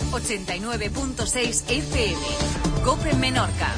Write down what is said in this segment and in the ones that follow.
89.6 FM. COPE Menorca.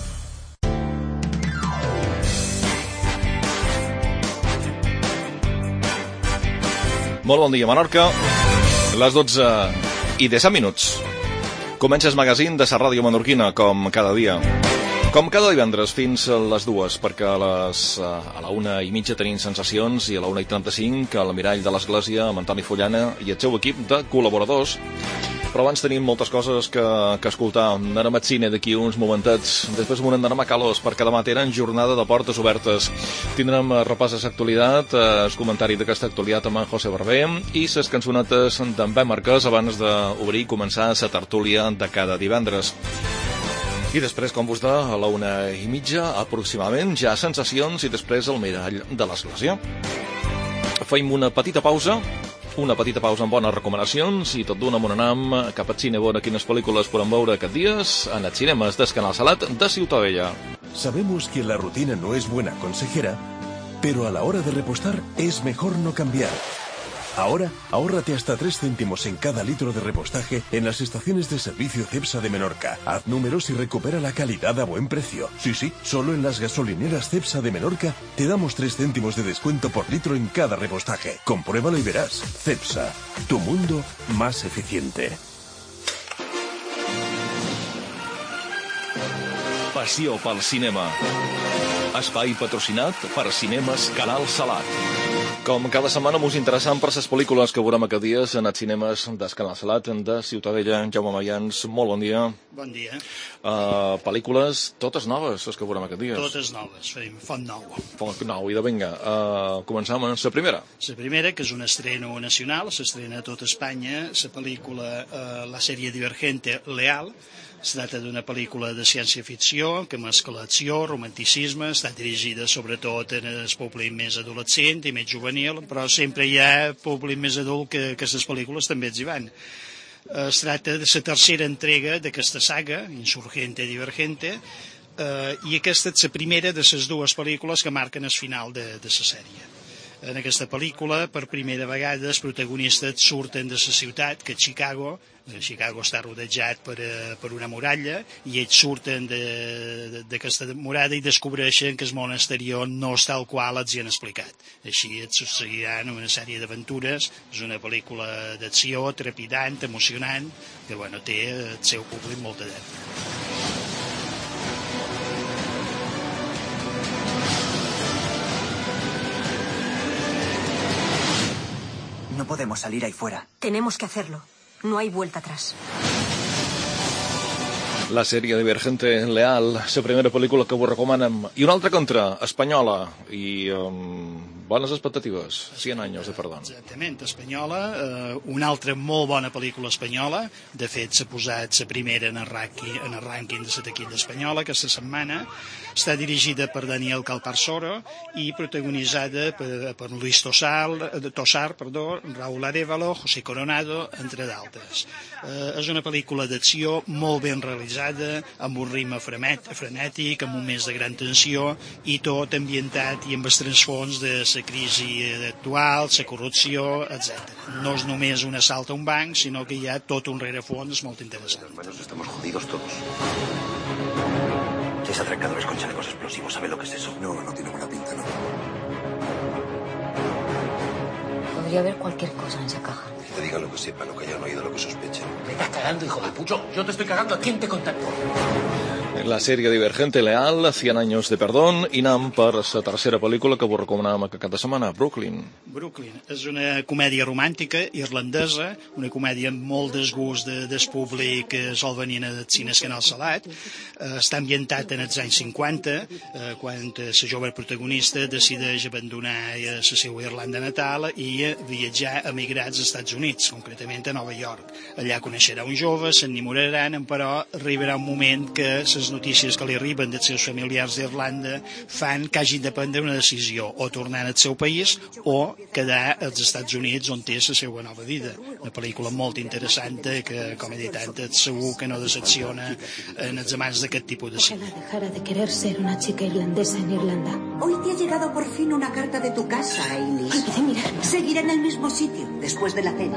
Molt bon dia, Menorca. Les 12 i 17 minuts. Comença el magazín de la ràdio menorquina, com cada dia. Com cada divendres fins a les 2, perquè a la 1:30 tenim sensacions i a la 1:35 al Mirall de l'Església amb Antoni Fullana i el seu equip de col·laboradors. Però abans tenim moltes coses que escoltar. Anem al cine d'aquí uns momentets. Després anem a Calós, perquè demà tenen jornada de portes obertes. Tindrem repàs de l'actualitat, el comentari d'aquesta actualitat amb en José Barber i les cançonetes d'en Ben Marquès abans d'obrir i començar la tertúlia de cada divendres. I després, com vos da, a la 1:30 aproximadament, ja sensacions i després el Mirall de l'Església. Feim una petita pausa amb bones recomanacions i tot d'una anam cap al cine a veure quines pel·lícules podem veure aquests dies en els cinemes del Canal Salat de Ciutadella. Sabemos que la rutina no es buena consejera, pero a la hora de repostar es mejor no cambiar. Ahora, ahórrate hasta 3 céntimos en cada litro de repostaje en las estaciones de servicio Cepsa de Menorca. Haz números y recupera la calidad a buen precio. Sí, solo en las gasolineras Cepsa de Menorca te damos 3 céntimos de descuento por litro en cada repostaje. Compruébalo y verás. Cepsa, tu mundo más eficiente. Passió pel cinema. Espai patrocinat per Cinemes Canal Salat. Com cada setmana mos interessant per les pel·lícules que veurem aquests dies en els cinemes del Canal Salat de Ciutadella. Jaume Mayans, molt bon dia. Bon dia. Pel·lícules totes noves, les que veurem aquests dies. Totes noves, feim Font Nou. Font Nou, i de vinga, començam amb la primera. La primera, que és un estreno nacional, s'estrena a tot Espanya, la pel·lícula, la sèrie Divergente Leal. Es tracta d'una pel·lícula de ciència-ficció que mescla acció, romanticisme, està dirigida sobretot en el públic més adolescent i més juvenil, però sempre hi ha públic més adult que les pel·lícules també hi van. Es tracta de la tercera entrega d'aquesta saga, Insurgente Divergente, i aquesta és la primera de les dues pel·lícules que marquen el final de la sèrie. En aquesta pel·lícula, per primera vegada, els protagonistes surten de la ciutat, que és Chicago. Chicago està rodejat per una muralla, i ells surten d'aquesta muralla i descobreixen que el món exterior no és tal qual els hi han explicat. Així et succediran una sèrie d'aventures. És una pel·lícula d'acció, trepidant, emocionant, que té el seu públic molt adepte. No podemos salir ahí fuera. Tenemos que hacerlo. No hay vuelta atrás. La sèrie Divergente Leal, la primera pel·lícula que vos recomanem. I una altra contra, espanyola, i bones expectatives, 100 anys de perdó. Exactament, espanyola, una altra molt bona pel·lícula espanyola. De fet, s'ha posat la primera en el rànquing de la taquilla espanyola aquesta setmana. Està dirigida per Daniel Calparsoro i protagonitzada per Luis Tosar, Raúl Arévalo, José Coronado, entre d'altres. És una pel·lícula d'acció molt ben realitzada, amb un ritme frenètic, amb un mes de gran tensió, i tot ambientat i amb el transfons de la crisi actual, la corrupció, etc. No és només un assalt a un banc, sinó que hi ha tot un rerefons molt interessant. Hermanos, estamos jodidos todos. Seis atracadores con chalecos explosivos, ¿sabe lo que es eso? No tiene buena pinta, no. Podría haber cualquier cosa en esa caja. Que te digan lo que sepan, lo que hayan oído, lo que sospechen. Me estás cagando, hijo de pucho. Yo te estoy cagando. ¿A quién te contacto? La sèrie Divergente Leal, 100 anys de perdó, i anem per la tercera pel·lícula que vos recomanàvem aquesta setmana, Brooklyn. Brooklyn és una comèdia romàntica irlandesa, una comèdia amb molt desgust del públic que sol venir als cines Canal Salat. Està ambientat en els anys 50, quan la jove protagonista decideix abandonar la seva Irlanda natal i viatjar a migrats als Estats Units, concretament a Nova York. Allà coneixerà un jove, s'enamoraran, però arribarà un moment que les notícies que li arriben dels seus familiars d'Irlanda fan que hagin de prendre una decisió, o tornar al seu país o quedar als Estats Units, on té la seva nova vida. Una pel·lícula molt interessant que, com he dit antes, segur que no decepciona en els amants d'aquest tipus de cine. Ojalá dejara de querer ser una chica irlandesa en Irlanda. Hoy te ha llegado por fin una carta de tu casa, Ailis. Olvidé mirar. Seguirá en el mismo sitio, después de la cena.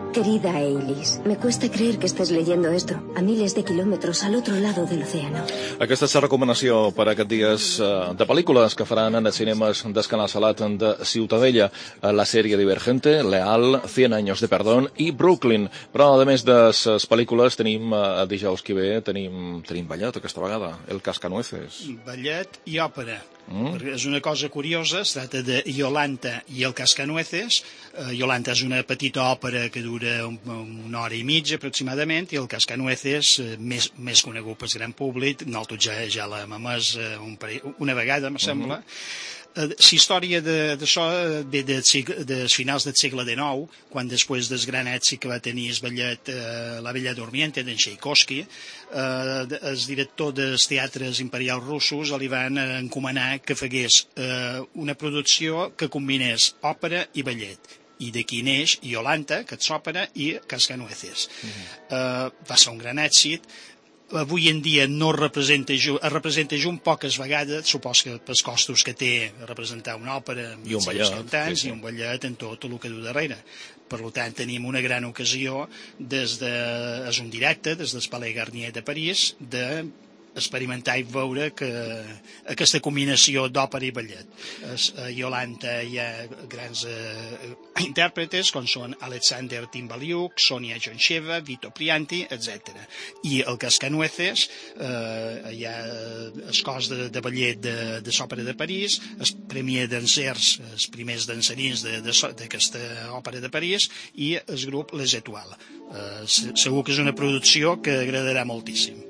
Querida Eilis, me cuesta creer que estés leyendo esto, a miles de kilómetros al otro lado del océano. Aquesta és la recomanació per a aquests dies de pel·lícules que faran en els cinemes del Canal Salat de Ciutadella, la sèrie Divergente, Leal, 100 años de perdón i Brooklyn. Però, a més de les pel·lícules, tenim dijous que ve, tenim ballet aquesta vegada, el Cascanueces. Ballet i òpera. És una cosa curiosa, es tracta de Iolanta i el Cascanueces. Iolanta és una petita òpera que dura una hora i mitja aproximadament, i el Cascanueces, més conegut pel gran públic, nosaltres ja l'hem emès una vegada, em sembla. La història d'això ve de finals del segle XIX, quan després del gran èxit que va tenir La Bella Durmiente d'en Tchaikovsky, el director dels teatres imperials russos li van encomanar que fagués una producció que combinés òpera i ballet. I d'aquí neix Iolanta, que és òpera, i Cascanueces. Va ser un gran èxit. Avui en dia no es representa junt poques vegades, supos que pels costos que té representar una òpera amb els seus cantants i un ballet en tot el que du darrere. Per tant, tenim una gran ocasió, és un directe, des del Palais Garnier de París, experimentar i veure que aquesta combinació d'òpera i ballet. A Iolanta hi ha grans intèrpretes com són Alexander Timbaliuk, Sonia Joncheva, Vito Prianti, etc. I el Cascanueces, hi ha el cos de ballet de l'òpera de París, el Premier Dansers, els primers dansarins d'aquesta òpera de París, i el grup Les Étoiles. Segur que és una producció que agradarà moltíssim.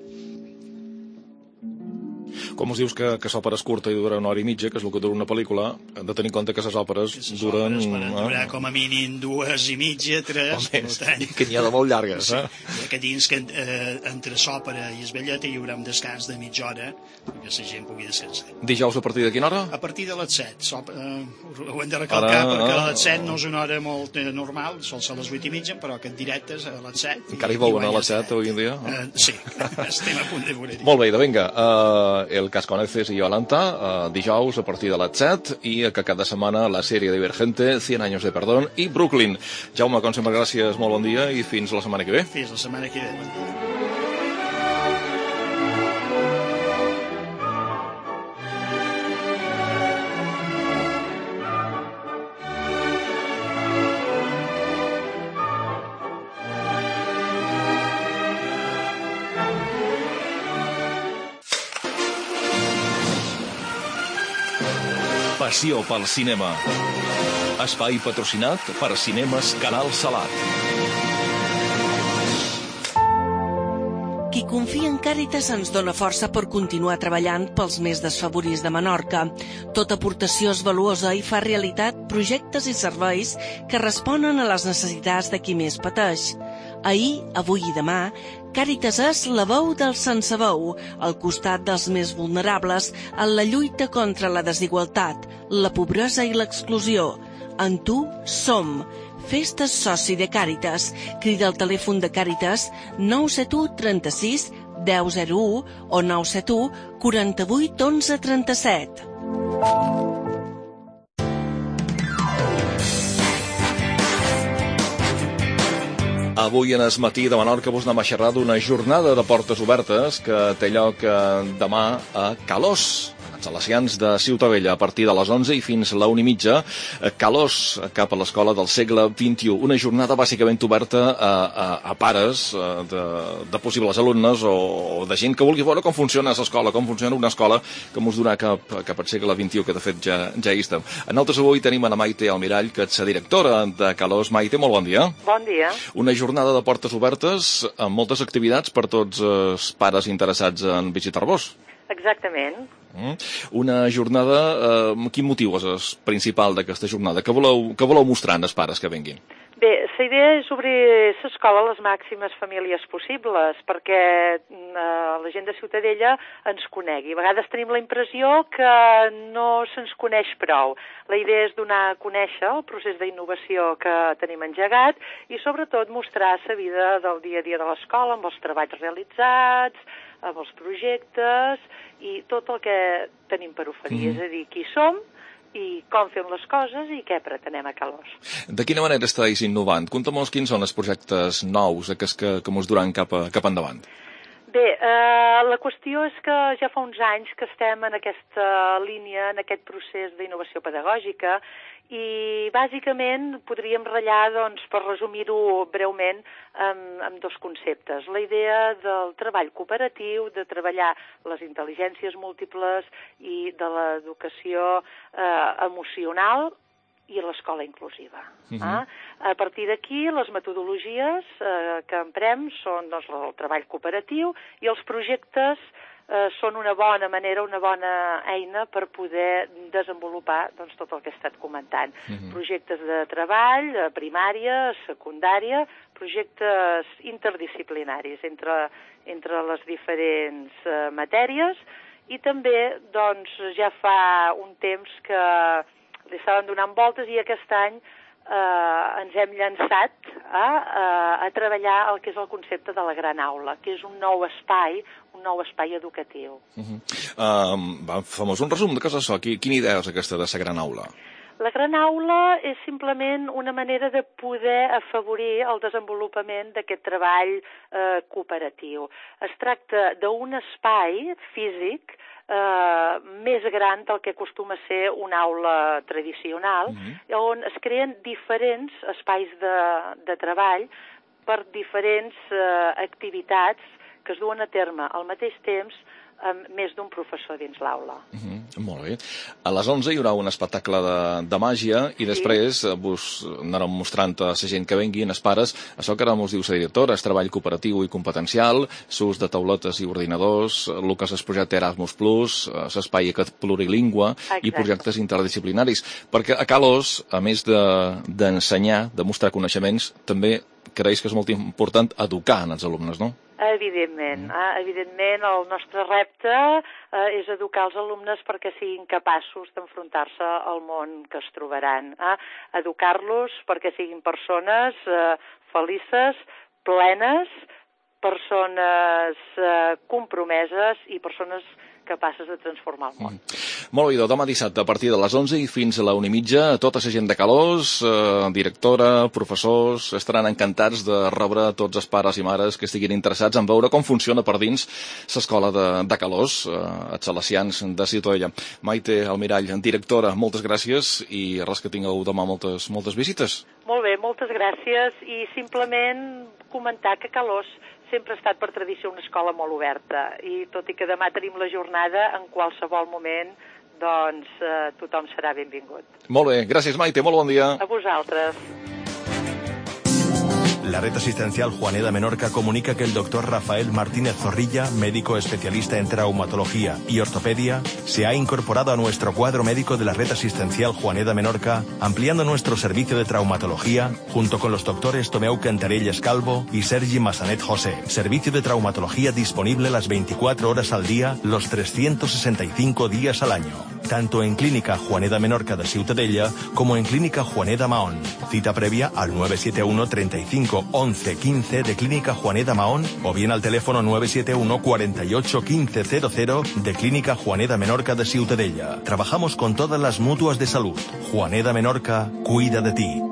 Com us dius que l'òpera és curta i dura una hora i mitja, que és el que dura una pel·lícula, hem de tenir en compte que les òperes duren... durar com a mínim 2 horas i mitja, 3... Que n'hi ha de molt llargues, Hi ha que dins que entre l'òpera i el ballet hi haurà un descans de mitja hora perquè la gent pugui descansar. Dijous a partir de quina hora? A partir de les 7. Ho hem de recalcar perquè a les 7 no és una hora molt normal, sol ser a les 8 i mitja, però aquest directe és a les 7. Encara hi veuen a les 7 avui en dia? Sí, estem a punt de veure-hi. Molt bé, vinga, el Cascanueces i Iolanta, dijous a partir de les 7, i que cada setmana la sèrie Divergente, 100 años de perdón i Brooklyn. Jaume, com sempre, gràcies, molt bon dia i fins la setmana que ve. Fins la setmana que ve, bon dia. Passió pel cinema. Espai patrocinat per Cinemes Canal Salat. Qui confia en Càritas ens dona força per continuar treballant pels més desfavorits de Menorca. Tota aportació és valuosa i fa realitat projectes i serveis que responen a les necessitats de qui més pateix. Ahir, avui i demà, Càritas és la veu dels sense veu, al costat dels més vulnerables en la lluita contra la desigualtat, la pobresa i l'exclusió. En tu som. Fes-te soci de Càritas. Crida al telèfon de Càritas 971 36 1001 o 971 48 11 37. Avui en el matí de Menorca vos anem a xerrar d'una jornada de portes obertes que té lloc demà a Calós, instal·lacions de Ciutadella, a partir de les 11 i fins la 1:30, Calós, cap a l'escola del segle XXI. Una jornada bàsicament oberta a pares de possibles alumnes o de gent que vulgui veure com funciona l'escola, com funciona una escola que mos donarà cap al segle XXI, que de fet ja hi estem. Nosaltres avui tenim a Maite Almirall, que és la directora de Calós. Maite, molt bon dia. Bon dia. Una jornada de portes obertes amb moltes activitats per tots els pares interessats en visitar-vos. Exactament. Una jornada, quin motiu és el principal d'aquesta jornada? Què voleu mostrar als pares que vinguin? Bé, la idea és obrir l'escola a les màximes famílies possibles, perquè la gent de Ciutadella ens conegui. A vegades tenim la impressió que no se'ns coneix prou. La idea és donar a conèixer el procés d'innovació que tenim engegat i, sobretot, mostrar la vida del dia a dia de l'escola, amb els treballs realitzats, amb els projectes i tot el que tenim per oferir. És a dir, qui som i com fem les coses i què pretenem a Calós. De quina manera estàs innovant? Conta'm-nos quins són els projectes nous que mos duran cap endavant. Bé, la qüestió és que ja fa uns anys que estem en aquesta línia, en aquest procés d'innovació pedagògica, i bàsicament podríem ratllar, doncs, per resumir-ho breument, amb dos conceptes. La idea del treball cooperatiu, de treballar les intel·ligències múltiples i de l'educació emocional i l'escola inclusiva. A partir d'aquí, les metodologies que emprem són, doncs, el treball cooperatiu, i els projectes són una bona manera, una bona eina per poder desenvolupar, doncs, tot el que he estat comentant. Projectes de treball, primària, secundària, projectes interdisciplinaris entre les diferents matèries, i també, doncs, ja fa un temps que li estaven donant voltes, i aquest any ens hem llançat a treballar el que és el concepte de la gran aula, que és un nou espai educatiu. Fem-nos un resum de què és això. Quina idea és aquesta de la gran aula? La gran aula és simplement una manera de poder afavorir el desenvolupament d'aquest treball cooperatiu. Es tracta d'un espai físic més gran del que acostuma a ser una aula tradicional, on es creen diferents espais de treball per diferents activitats que es duen a terme al mateix temps amb més d'un professor dins l'aula. Molt bé. A les 11 hi haurà un espectacle de màgia, i després vos anarem mostrant a la gent que vengui, els pares, això que ara mos diu la directora, el treball cooperatiu i competencial, l'ús de tauletes i ordinadors, el que és el projecte Erasmus+, l'espai aquest plurilingüe i projectes interdisciplinaris. Perquè a Calós, a més d'ensenyar, de mostrar coneixements, també creus que és molt important educar els alumnes, no? Evidentment, el nostre repte és educar els alumnes perquè siguin capaços d'enfrontar-se al món que es trobaran. Educar-los perquè siguin persones felices, plenes, persones compromeses i persones capaces de transformar el món. Molt bé, demà dissabte a partir de les 11 i fins a la 1:30, tota la gent de Calós, directora, professors, estaran encantats de rebre tots els pares i mares que estiguin interessats en veure com funciona per dins l'escola de Calós, els salesians de Ciutadella. Maite Almirall, directora, moltes gràcies, i res, que tingueu demà moltes visites. Molt bé, moltes gràcies, i simplement comentar que Calós sempre ha estat per tradició una escola molt oberta, i tot i que demà tenim la jornada, en qualsevol moment, doncs tothom serà benvingut. Molt bé, gràcies Maite, molt bon dia. A vosaltres. La red asistencial Juaneda Menorca comunica que el doctor Rafael Martínez Zorrilla, médico especialista en traumatología y ortopedia, se ha incorporado a nuestro cuadro médico de la red asistencial Juaneda Menorca, ampliando nuestro servicio de traumatología junto con los doctores Tomeu Cantarelles Calvo y Sergi Massanet José. Servicio de traumatología disponible las 24 horas al día, los 365 días al año. Tanto en Clínica Juaneda Menorca de Ciutadella como en Clínica Juaneda Mahón. Cita previa al 971 35 11 15 de Clínica Juaneda Mahón o bien al teléfono 971 48 15 00 de Clínica Juaneda Menorca de Ciutadella. Trabajamos con todas las mutuas de salud. Juaneda Menorca cuida de ti.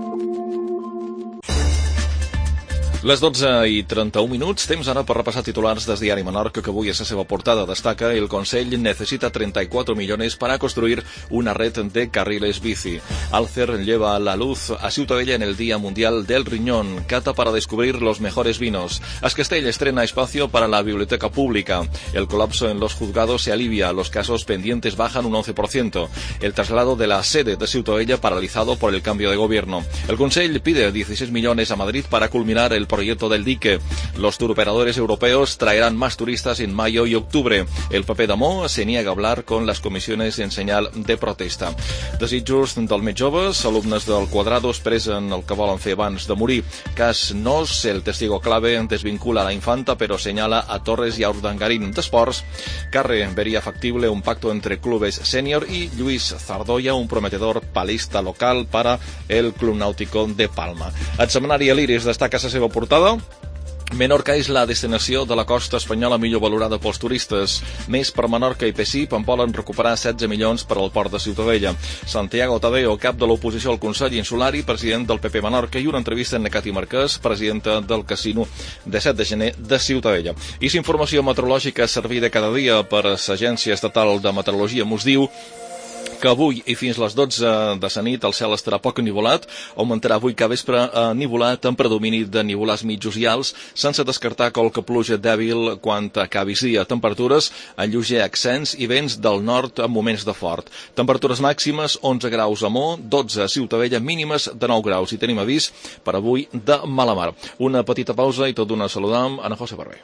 Les 12:31, temps ara per repassar titulars del diari Menorca, que avui a la seva portada destaca: el Consell necesita 34 millones para construir una red de carriles bici. Alcer lleva a la luz a Ciutadella en el Día Mundial del Riñón. Cata para descubrir los mejores vinos. Ascastell estrena espacio para la biblioteca pública. El colapso en los juzgados se alivia. Los casos pendientes bajan un 11%. El traslado de la sede de Ciutadella paralizado por el cambio de gobierno. El Consell pide 16 millones a Madrid para culminar el proyecto del dique. Los turoperadores europeos traerán más turistas en mayo y octubre. El PP d'Amó se niega a hablar con las comisiones en senyal de protesta. Desitjos dels més joves, alumnes del Quadrado expressen el que volen fer abans de morir. Cas Nos, el testigo clave desvincula a la infanta pero señala a Torres y a Urdangarín. D'esports, Carre vería factible un pacto entre clubes senior y Lluís Zardoya, un prometedor palista local para el Club Náutico de Palma. El setmanari L'Iris destaca la seva portada Menorca és la destinació de la costa espanyola millor valorada pels turistes. Més per Menorca i PSIP en volen recuperar 16 milions per al port de Ciutadella. Santiago Tadeo, cap de l'oposició al Consell Insular i president del PP Menorca, i una entrevista amb Necati Marquès, presidenta del casino de 7 de gener de Ciutadella. I la informació meteorològica servida cada dia per l'Agència Estatal de Meteorologia mos diu que avui i fins les 12 de la nit el cel estarà poc ennivolat, augmentarà avui que vespre ennivolat amb predomini de nivolars mitjos i alts, sense descartar qualque pluja dèbil quan acabis dia. Temperatures en lleuger ascens i vents del nord en moments de fort. Temperatures màximes 11 graus a Mo, 12 a Ciutadella, mínimes de 9 graus. I tenim avís per avui de mala mar. Una petita pausa i tot d'una saludam a Ana José Barber.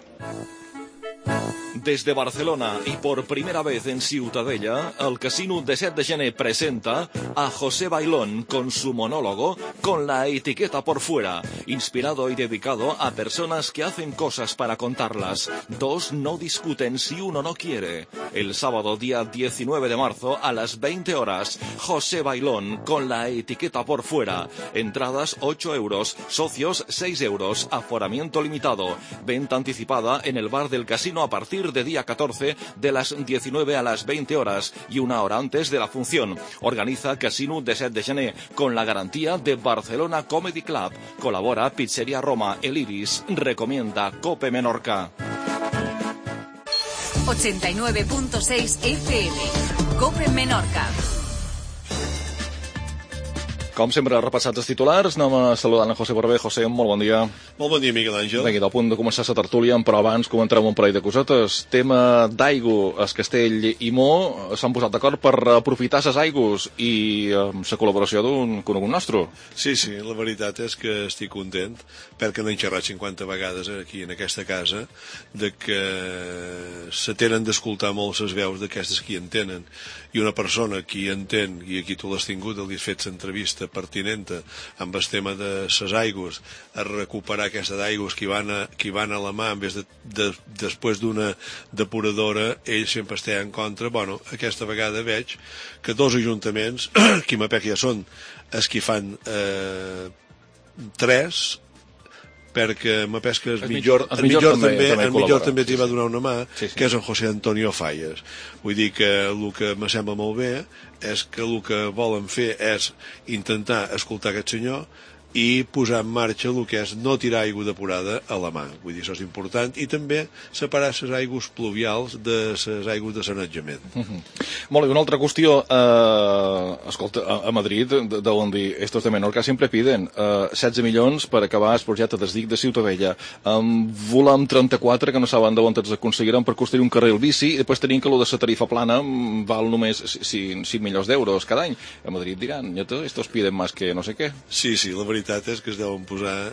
Desde Barcelona y por primera vez en Ciutadella, el Casino de 7 de gener presenta a José Bailón con su monólogo Con la etiqueta por fuera, inspirado y dedicado a personas que hacen cosas para contarlas. Dos no discuten si uno no quiere. El sábado día 19 de marzo a las 20 horas, José Bailón con la etiqueta por fuera. Entradas 8 euros, socios 6 euros, aforamiento limitado. Venta anticipada en el bar del Casino a partir de día 14 de las 19 a las 20 horas y una hora antes de la función. Organiza Casino de 7 de gener con la garantía de Barcelona Comedy Club. Colabora Pizzería Roma, El Iris. Recomienda Cope Menorca. 89.6 FM. Cope Menorca. Com sempre, repassats els titulars, anem a saludar en José Barber. José, molt bon dia. Molt bon dia, Miguel Àngel. Vinga, del punt de començar la tertúlia, però abans comentarem un parell de cosetes. Tema d'aigua, el Castell i Mo s'han posat d'acord per aprofitar les aigües i la col·laboració d'un conegut nostre. Sí, la veritat és que estic content, perquè n'hem xerrat 50 vegades aquí en aquesta casa, de que se tenen d'escoltar molt les veus d'aquestes que hi entenen. I una persona que hi entén, i aquí tu l'has tingut, li has fet l'entrevista pertinenta amb el tema de les aigües, a recuperar aquestes aigües que van a la mà en vez de després d'una depuradora, ell sempre està en contra. Bueno, aquesta vegada veig que dos ajuntaments, que m'apec ja són els que fan 3, perquè m'apès que el millor també t'hi va donar una mà, que és en José Antonio Falles. Vull dir que el que me sembla molt bé és que el que volen fer és intentar escoltar aquest senyor i posar en marxa el que és no tirar aigua depurada a la mà. Vull dir, això és important. I també separar les aigües pluvials de les aigües de sanejament. Molt bé, una altra qüestió. Escolta, a Madrid, deuen dir, estos de Menorca sempre piden 16 milions per acabar el projecte del dic de Ciutadella. Volem 34, que no saben d'on els aconseguiran per construir un carril bici, i després tenim que el de la tarifa plana val només 5 milions d'euros cada any. A Madrid diran, estos piden más que no sé què. Sí, la veritat és que es deuen posar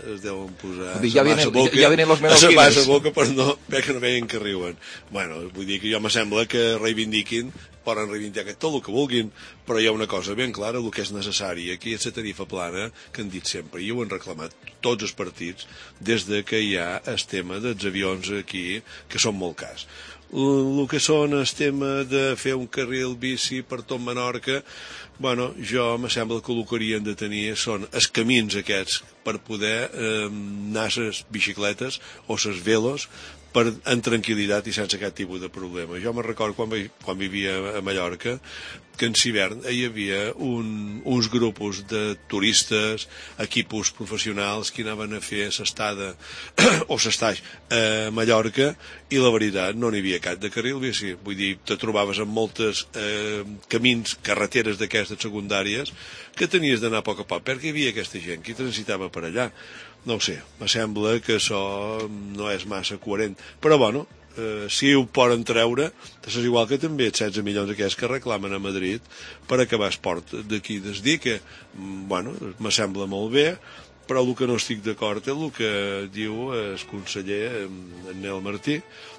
ja vienen los menorquines a boca perquè no veien que riuen. Bueno, vull dir que jo me sembla que poden reivindicar tot el que vulguin, però hi ha una cosa ben clara, el que és necessari. Aquí és la tarifa plana, que han dit sempre, i ho han reclamat tots els partits, des de que hi ha el tema dels avions aquí, que són molt cars. El que són el tema de fer un carril bici per tot Menorca, bueno, jo me sembla que el que haurien de tenir són els camins aquests per poder anar les bicicletes o les velos en tranquil·litat i sense cap tipus de problema. Jo me recordo quan vivia a Mallorca que en l'hivern hi havia uns grupos de turistes, equipos professionals que anaven a fer l'estada o l'estaix a Mallorca, i la veritat no n'hi havia cap de carril bici. Vull dir, te trobaves en moltes camins, carreteres d'aquestes secundàries, que tenies d'anar a poc a poc, perquè hi havia aquesta gent que transitava per allà. No ho sé, me sembla que això no és massa coherent, però bueno, si ho poden treure, és igual que també els 16 milions aquests que reclamen a Madrid per acabar el port d'aquí des dic, bueno, me sembla molt bé, però el que no estic d'acord és el que diu el conseller en Nel Martí,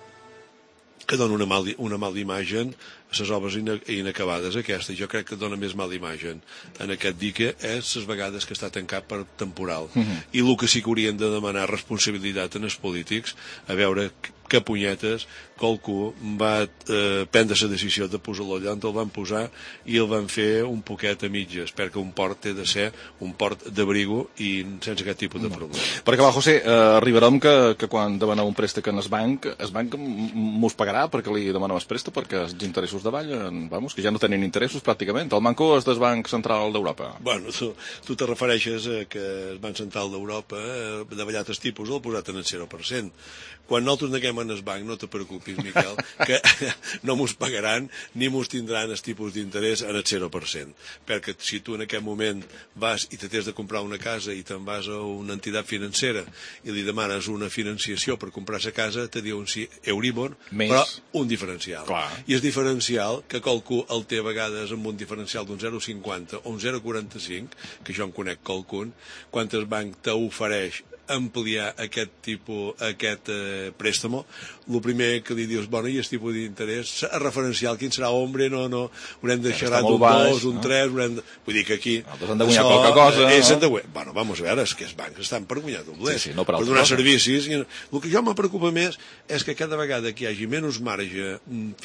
que dona una mala imatge a les obres inacabades aquestes. Jo crec que dona més mala imatge en aquest dique és les vegades que està tancat per temporal. I el que sí que haurien de demanar responsabilitat en els polítics, a veure que punyetes qualcú va prendre la decisió de posar-lo allà on el van posar i el van fer un poquet a mitges, perquè un port té de ser un port d'abrigo i sense aquest tipus de problema. Perquè va, José, arribarem que quan demaneu un préstec en el banc mos pagarà perquè li demaneu el préstec, perquè els interessos davallen, vamos, que ja no tenen interessos pràcticament. El manco és del Banc Central d'Europa. Bueno, tu te refereixes a que el Banc Central d'Europa davallat el tipus l'ha posat en el 0%. Quan nosaltres neguem en el banc, no te preocupis, Miquel, que no mos pagaran ni mos tindran el tipus d'interès en el 0%. Perquè si tu en aquest moment vas i t'has de comprar una casa i te'n vas a una entitat financera i li demanes una financiació per comprar la casa, te diuen sí, Euribor, però un diferencial. Clar. I el diferencial, que qualcú el té a vegades amb un diferencial d'un 0,50 o un 0,45, que jo en conec qualcun, quan el banc t'ofereix ampliar aquest préstamo, el primer que li dius, bueno, i el tipus d'interès referencial, quin serà? Hombre, no, haurem de xerrar d'un 2, un 3, vull dir que aquí han de guanyar qualque cosa. Bueno, vamos a veure, és que els bancs estan per guanyar doblers, no per donar servicis. El que jo me preocupa més és que cada vegada que hi hagi menys marge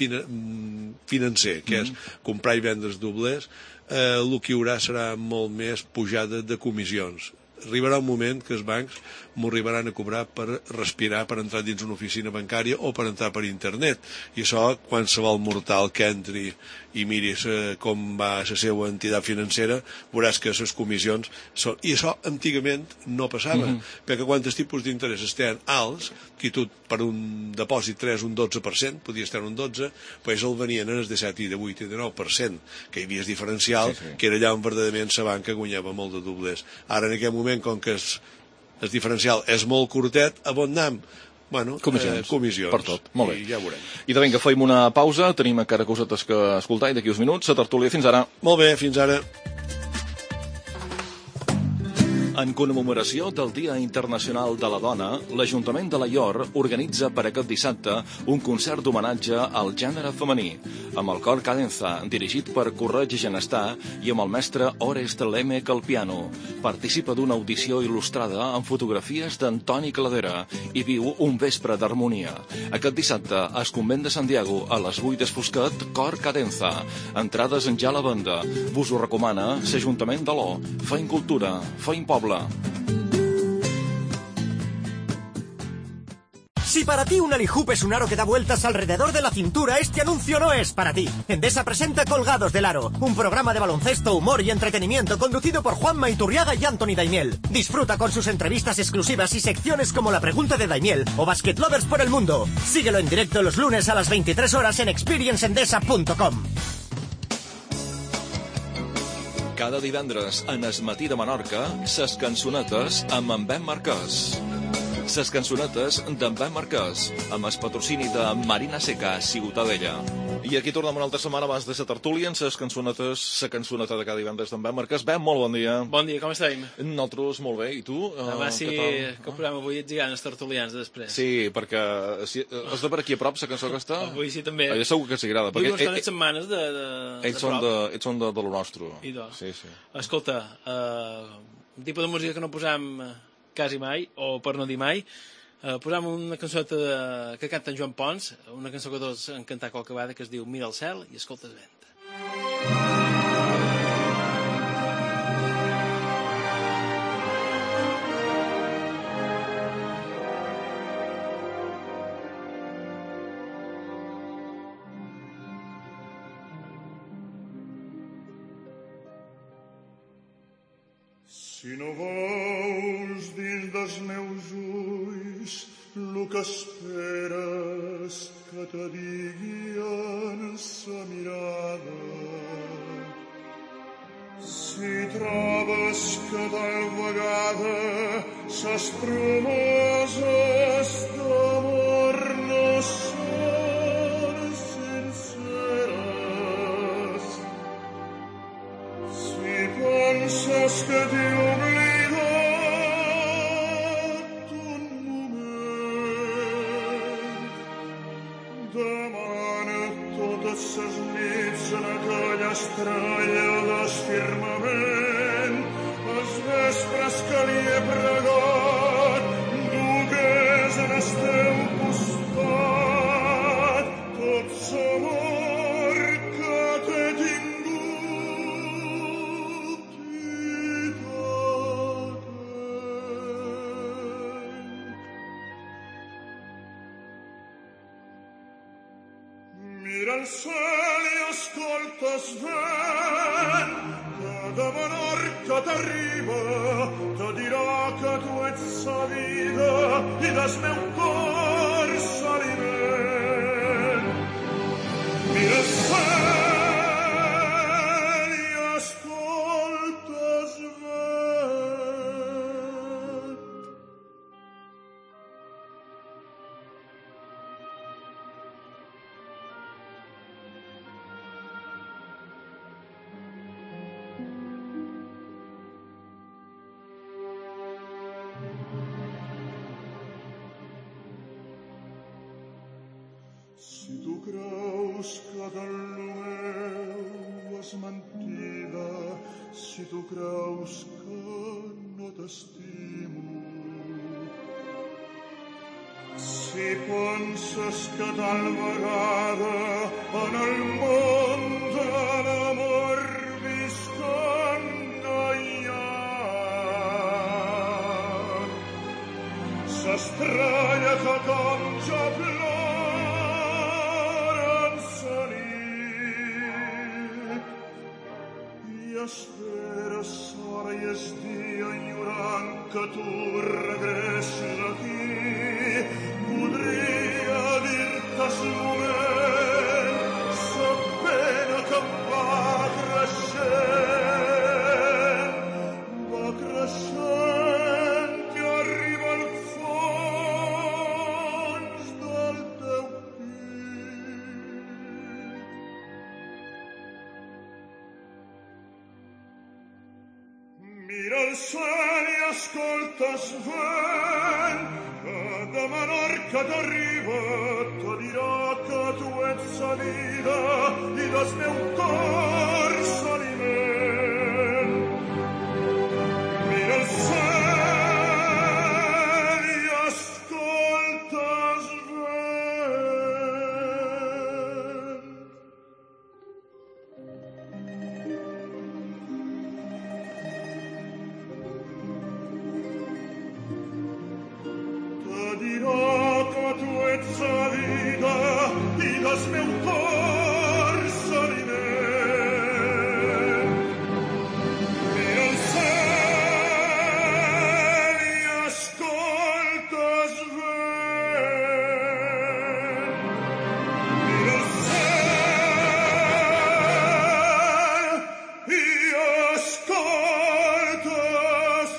financer, que és comprar i vendre els doblers, el que hi haurà serà molt més pujada de comissions. Arribarà un moment que els bancs m'ho arribaran a cobrar per respirar, per entrar dins una oficina bancària o per entrar per internet. I això, qualsevol mortal que entri i miris com va la seva entitat financera, veuràs que les comissions són... I això antigament no passava, perquè quan els tipus d'interès estaven alts, que tu per un depòsit 3, un 12%, podies tenir un 12%, doncs el venien en el de 7 i de 8 i de 9%, que hi havia el diferencial, que era allà on verdaderament la banca guanyava molt de doblers. Ara, en aquest moment, com que el diferencial és molt curtet, a bon nam? Bueno, comissions. Per tot, molt bé. I ja veurem. I de ben que feim una pausa, tenim encara cosetes que escoltar i d'aquí uns minuts, la tertúlia. Fins ara. Molt bé, fins ara. En commemoració del Dia Internacional de la Dona, l'Ajuntament de L'Aior organitza per aquest dissabte un concert d'homenatge al gènere femení, amb el cor Cadenza, dirigit per Correig Genestà i amb el mestre Orest Lemec al piano. Participa d'una audició il·lustrada amb fotografies d'Antoni Cladera i viu un vespre d'harmonia. Aquest dissabte, al Convent de Santiago, a les 8 d'Esfosquet, cor Cadenza. Entrades en ja la venda. Vos ho recomana l'Ajuntament de l'O. Feim cultura, feim poble. Si para ti un Alihoop es un aro que da vueltas alrededor de la cintura, este anuncio no es para ti. Endesa presenta Colgados del Aro, un programa de baloncesto, humor y entretenimiento conducido por Juanma Iturriaga y Anthony Daimiel. Disfruta con sus entrevistas exclusivas y secciones como La Pregunta de Daimiel o Basket Lovers por el Mundo. Síguelo en directo los lunes a las 23 horas en experienceendesa.com. Cada divendres en Es Matí de Menorca, ses cançonetes amb en Ben Marquès. Ses cançonetes d'en Ben Marquès, amb el patrocini de Marina Seca, Ciutadella. I aquí tornem una altra setmana abans de la tertúlia, en ses cançonetes, la cançoneta de cada divendres d'en Ben Marquès. Ben, molt bon dia. Bon dia, com estem? Nosaltres molt bé, i tu? Demà sí que el programa avui ets gegant els tertulians després. Sí, perquè és de per aquí a prop, la cançó que està? Avui sí, també. Segur que s'hi agrada. Vull que les setmanes de ells són de lo nostre. Sí. Escolta, un tipus de música que no posam quasi mai, o per no dir mai, posam una cançoneta que canta en Joan Pons, una cançó que tots han cantat qualque vegada, que es diu Mira el cel i escolta el vent. Si no veus dins dels meus ulls lo que esperes que te digui en sa mirada, si trobes que tal vegada ses promeses d'amor no són sinceres, si penses que t'he oblidat un moment, demana totes ses nits en aquella estrella del firmament, els vespres que li he pregat dugués en el teu costat. Mira el cel i escoltes vent, cada Menorca t'arriba, te dirà que tu ets sa vida i del meu cor s'aliment. Mira el cel i escoltes vent. Si tu creus que del meu és mentida, si tu creus que no t'estimo, si penses que tal vegada en el món de l'amor visc enganyat, s'estranya que com jo espera hora i és dia enyorant que tu regressis aquí. Podria dir-te el moment, sa pena que em va creixent i arriba al fons del teu Mira el cel i escoltes vent, cada Menorca t'arriba, te dirà que tu ets sa vida i del meu cor s'aliment. Mira el cel i escoltes vent. Dirà que tu ets la vida i del meu cor s'aliment. Mira el cel i escoltes vent. Mira el cel i escoltes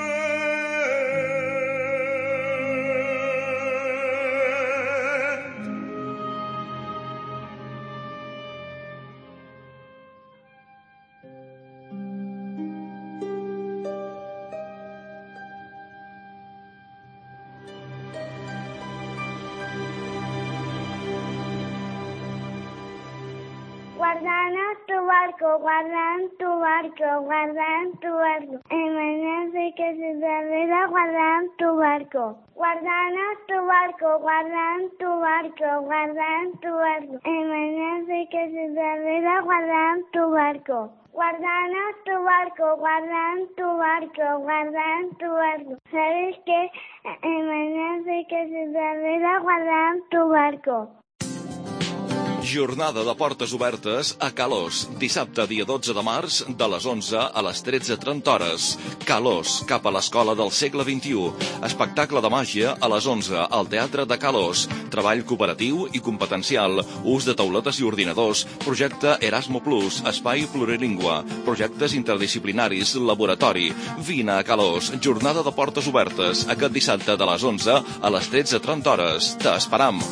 Guardando tu barco, guardando tu barco, guardando tu barco. Imagínate que se te vela guardando tu barco. Guardando tu barco, guardando tu barco, guardando tu barco. Imagínate que se te vela guardando tu barco. Guardando tu barco, guardando tu barco, guardando tu barco. ¿Sabes qué? Imagínate que se te vela guardando tu barco. Jornada de portes obertes a Calós. Dissabte, dia 12 de març, de les 11 a les 13:30 hores. Calós, cap a l'escola del segle XXI. Espectacle de màgia a les 11 al Teatre de Calós. Treball cooperatiu i competencial. Ús de tauletes i ordinadors. Projecte Erasmo Plus. Espai plurilingüe. Projectes interdisciplinaris. Laboratori. Vine a Calós. Jornada de portes obertes. Aquest dissabte de les 11 a les 13:30 hores. T'esperam.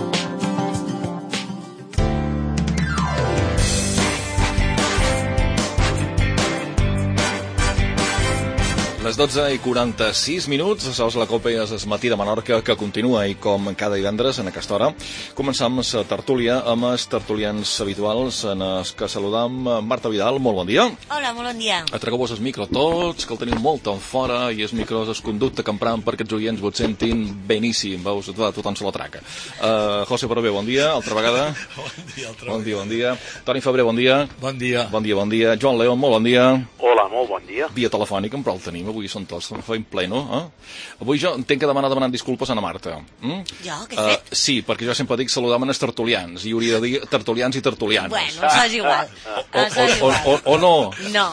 Les 12:46, això és la Copa i és Matí de Menorca, que continua, i com cada divendres en aquesta hora començam la tertúlia amb els tertulians habituals, en els que saludam Marta Vidal. Molt bon dia. Hola, molt bon dia. Atragueu-vos el micro tots, que el teniu molt en fora, i els micros es conducte que empram perquè els oients vos sentin beníssim, veus, tothom se l'atraca. José Parabé, bon dia, altra vegada. Bon dia, bon dia. Toni Febrer, bon dia. Bon dia. Bon dia, bon dia. Joan León, molt bon dia. Hola, molt bon dia. Via telefònica, però el tenim avui avui són tots, feim pleno. Avui jo entenc que demanant disculpes a Ana Marta. Jo, què he fet? Sí, perquè jo sempre dic saludar-me els tertulians, i hauria de dir tertulians i tertulianes. Bueno, això és igual. O no? No.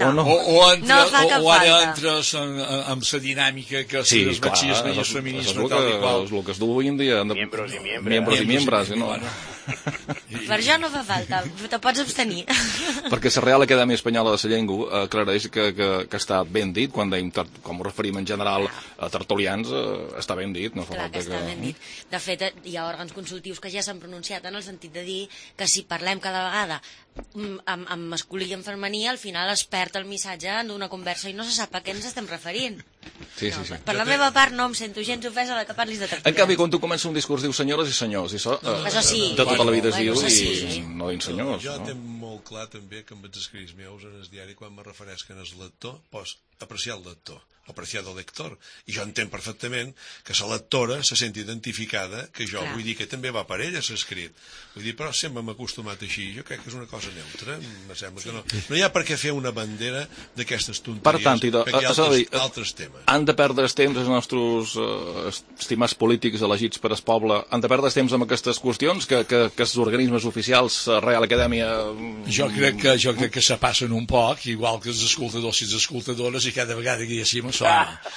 O ara entres amb la dinàmica que és el machisme i el feminisme tal i qual. És el que es du avui en dia. Miembros i miembros. Per això no fa falta, te pots abstenir. Perquè la Real Acadèmia Espanyola de la Llengua aclareix que està ben dit, quan dèiem, com ho referim en general a tertulians, està ben dit. No fa Clar falta que està ben dit. De fet, hi ha òrgans consultius que ja s'han pronunciat en el sentit de dir que si parlem cada vegada amb masculí i en femení, al final es perd el missatge d'una conversa i no se sap a què ens estem referint. Sí. Per la meva part no em sento gens ofesa de que parlis de tertulians. En canvi, quan tu comences un discurs dius senyores i senyors, i això sí. De tota la vida es diu i no dic senyors. Jo tinc molt clar també que amb els escrits meus en el diari, quan me refereixen al lector, pots apreciar el lector, apreciar el lector. I jo entenc perfectament que la lectora se sent identificada, que jo vull dir que també va per ella s'escrit. Vull dir, però sempre m'he acostumat així. Jo crec que és una cosa neutra. Em sembla que no hi ha per què fer una bandera d'aquestes tonteries. Per tant, perquè hi ha altres temes. Han de perdre el temps els nostres estimats polítics elegits per el poble, han de perdre el temps amb aquestes qüestions que els organismes oficials, Real Acadèmia... Jo crec que se passen un poc, igual que els escoltadors i les escoltadores, i cada vegada que hi hacim això.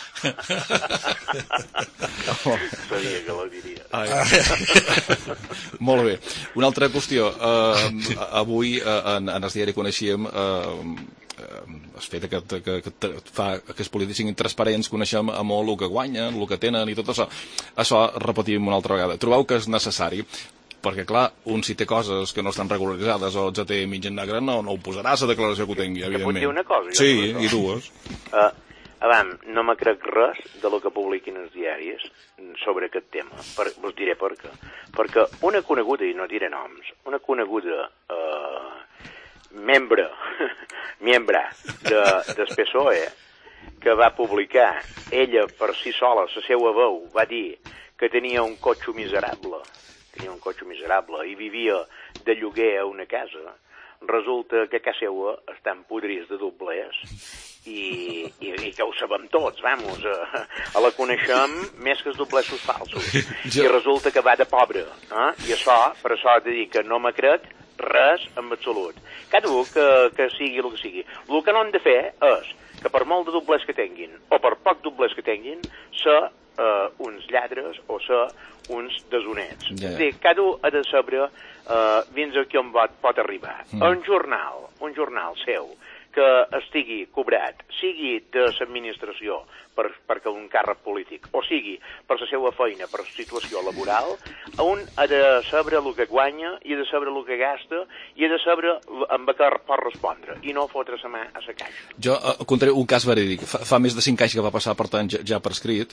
Sabia que la diria. Molt bé. Una altra qüestió. Avui en el diari coneixíem el fet que fa que els polítics siguin transparents, coneixem a molt el que guanyen, el que tenen i tot això. Això repetim una altra vegada. Trobeu que és necessari? Perquè, clar, un si té coses que no estan regularitzades o ja té mig en negre, no ho posarà a la declaració que ho tingui, evidentment. Que pot dir una cosa? Sí, i dues. No me crec res de lo que publiquin els diaris sobre aquest tema. Us diré per què. Perquè una coneguda, i no diré noms, una coneguda membre del PSOE, que va publicar ella per si sola, la seva veu, va dir que tenia un cotxe miserable, i vivia de lloguer a una casa. Resulta que a casa seva estan podrits de doblers i que ho sabem tots, vamos, la coneixem més que els doblesos falsos. I resulta que va de pobre, i això, per això he de dir que no me crec res en absolut. Cada un que sigui el que sigui. El que no han de fer és que per molt de doblers que tinguin, o per poc doblers que tinguin, ser uns lladres o ser uns deshonets. Cada un ha de saber fins a on pot arribar. Un jornal seu que estigui cobrat, sigui de l'administració perquè un càrrec polític, o sigui per la seva feina, per la situació laboral, un ha de saber el que guanya, i ha de saber el que gasta, i ha de saber amb què pot respondre, i no fotre la mà a la caixa. Jo contaré un cas verídic. Fa més de 5 anys que va passar, per tant, ja per escrit.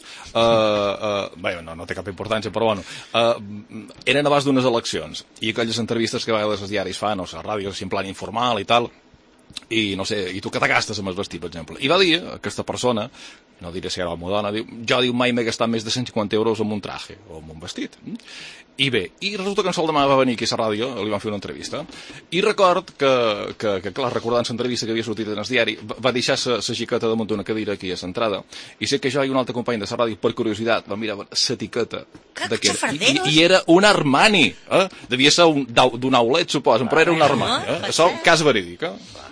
Bé, no té cap importància, però bueno. Eren abans d'unes eleccions, i aquelles entrevistes que a vegades els diaris fan, o la ràdio, en plan informal i tal, i no sé, i tu què te gastes amb el vestit, per exemple? I va dir aquesta persona, no diré si era home o dona, jo mai m'he gastat més de 150 euros en un traje o en un vestit. I bé, i resulta que en sol demà va venir aquí a la ràdio, li van fer una entrevista, i record que clar, recordant l'entrevista que havia sortit en el diari, va deixar la xiqueta damunt d'una cadira aquí a l'entrada, i sé que jo i un altre company de la ràdio, per curiositat, va mirar l'etiqueta i era un Armani, devia ser d'un outlet, suposen, però era un Armani, això, cas verídic,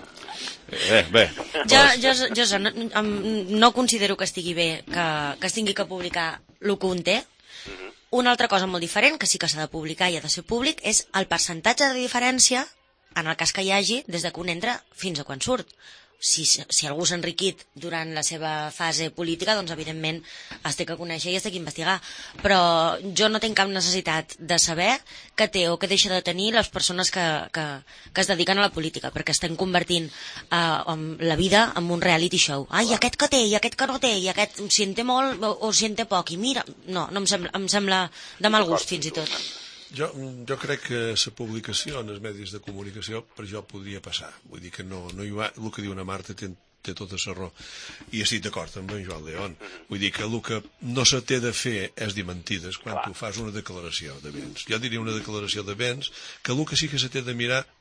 Bé. Jo no considero que estigui bé que es tingui que publicar el que un té. Una altra cosa molt diferent, que sí que s'ha de publicar i ha de ser públic, és el percentatge de diferència en el cas que hi hagi des que un entra fins a quan surt. Si algú s'ha enriquit durant la seva fase política, doncs evidentment es té que conèixer i es té que investigar. Però jo no tinc cap necessitat de saber què té o què deixa de tenir les persones que es dediquen a la política, perquè estem convertint la vida en un reality show. Ai, aquest que té, i aquest que no té, i aquest si en té molt o si en té poc, i mira... No em sembla de mal gust, fins i tot. Jo crec que la publicació en els medis de comunicació per jo podria passar. Vull dir que no hi va... El que diu una Marta té tota la raó. I estic d'acord amb en Joan León. Vull dir que el que no se té de fer és dir mentides quan tu fas una declaració de béns. Jo diria una declaració de béns que el que sí que se té de mirar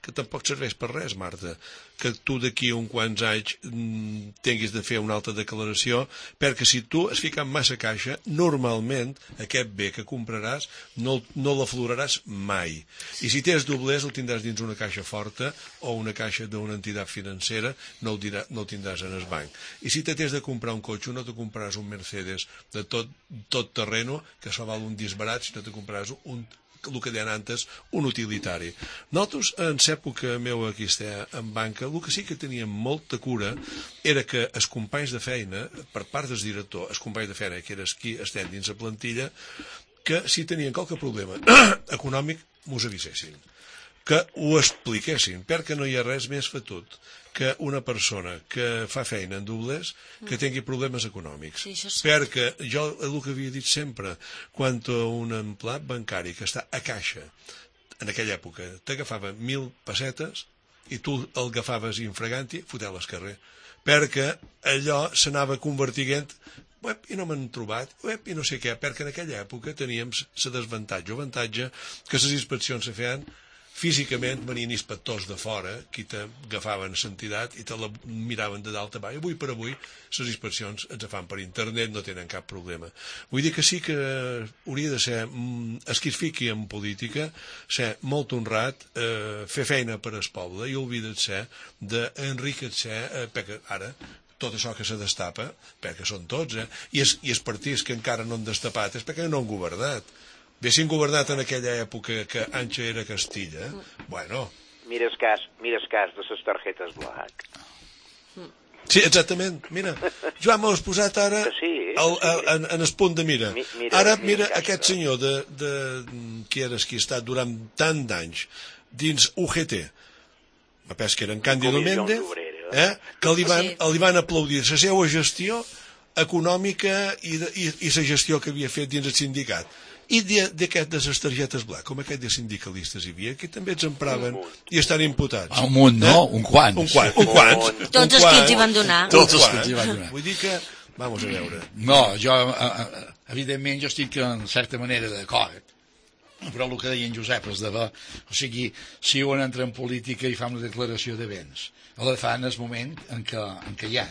que tampoc serveix per res, Marta, que tu d'aquí uns quants anys tinguis de fer una altra declaració, perquè si tu es fiques en massa caixa, normalment aquest bé que compraràs no l'afloraràs mai. I si tens doblers el tindràs dins una caixa forta o una caixa d'una entitat financera, no el tindràs en el banc. I si te tens de comprar un cotxe, no te compraràs un Mercedes de tot terreno, que això val un disbarat, sinó te compraràs el que deien antes, un utilitari. Nosaltres, en l'època meva aquí en banca, el que sí que teníem molta cura era que els companys de feina, per part del director, els companys de feina, que eres qui estem dins la plantilla, que si tenien qualque problema econòmic, mos avisessin, que ho expliquessin, perquè no hi ha res més fotut que una persona que fa feina en doblers que tingui problemes econòmics. Sí, perquè jo el que havia dit sempre, quan un empleat bancari que està a caixa, en aquella època, t'agafava 1.000 pessetes i tu el agafaves infraganti, foteu l'escarrer, perquè allò s'anava convertint i no m'han trobat, i no sé què, perquè en aquella època teníem la desavantatge o avantatge que les inspeccions se feien físicament, venien inspectors de fora qui t'agafaven l'entitat i te la miraven de dalt a baix. Avui per avui les inspeccions ens fan per internet, no tenen cap problema. Vull dir que sí que hauria de ser, els qui es fiqui en política, ser molt honrat, fer feina per al poble i oblidar-se d'enriquecer, perquè ara tot això que se destapa, perquè són tots, i els partits que encara no han destapat és perquè no han governat. Haguessin governat en aquella època que Anxa era Castilla, bueno... Mires cas de les targetes Black. Sí, exactament, mira, Joan m'ho has posat ara en el punt de mira. Ara, mira, aquest senyor qui era qui ha estat durant tant d'anys dins UGT, me penso que era en Càndido Méndez, que li van aplaudir la seva gestió econòmica i la gestió que havia fet dins el sindicat. I d'aquest de les targetes Black, com aquest de sindicalistes hi havia, que també ens empraven i estan imputats. Un munt, no? Un quants. Tots els que ens hi van donar. Tots els que ens hi van donar. Vull dir que, vamos a veure. No, jo, evidentment, jo estic en certa manera d'acord. Però el que deia en Josep és de ver, o sigui, si un entra en política i fa una declaració de béns, la fa en el moment en què hi ha.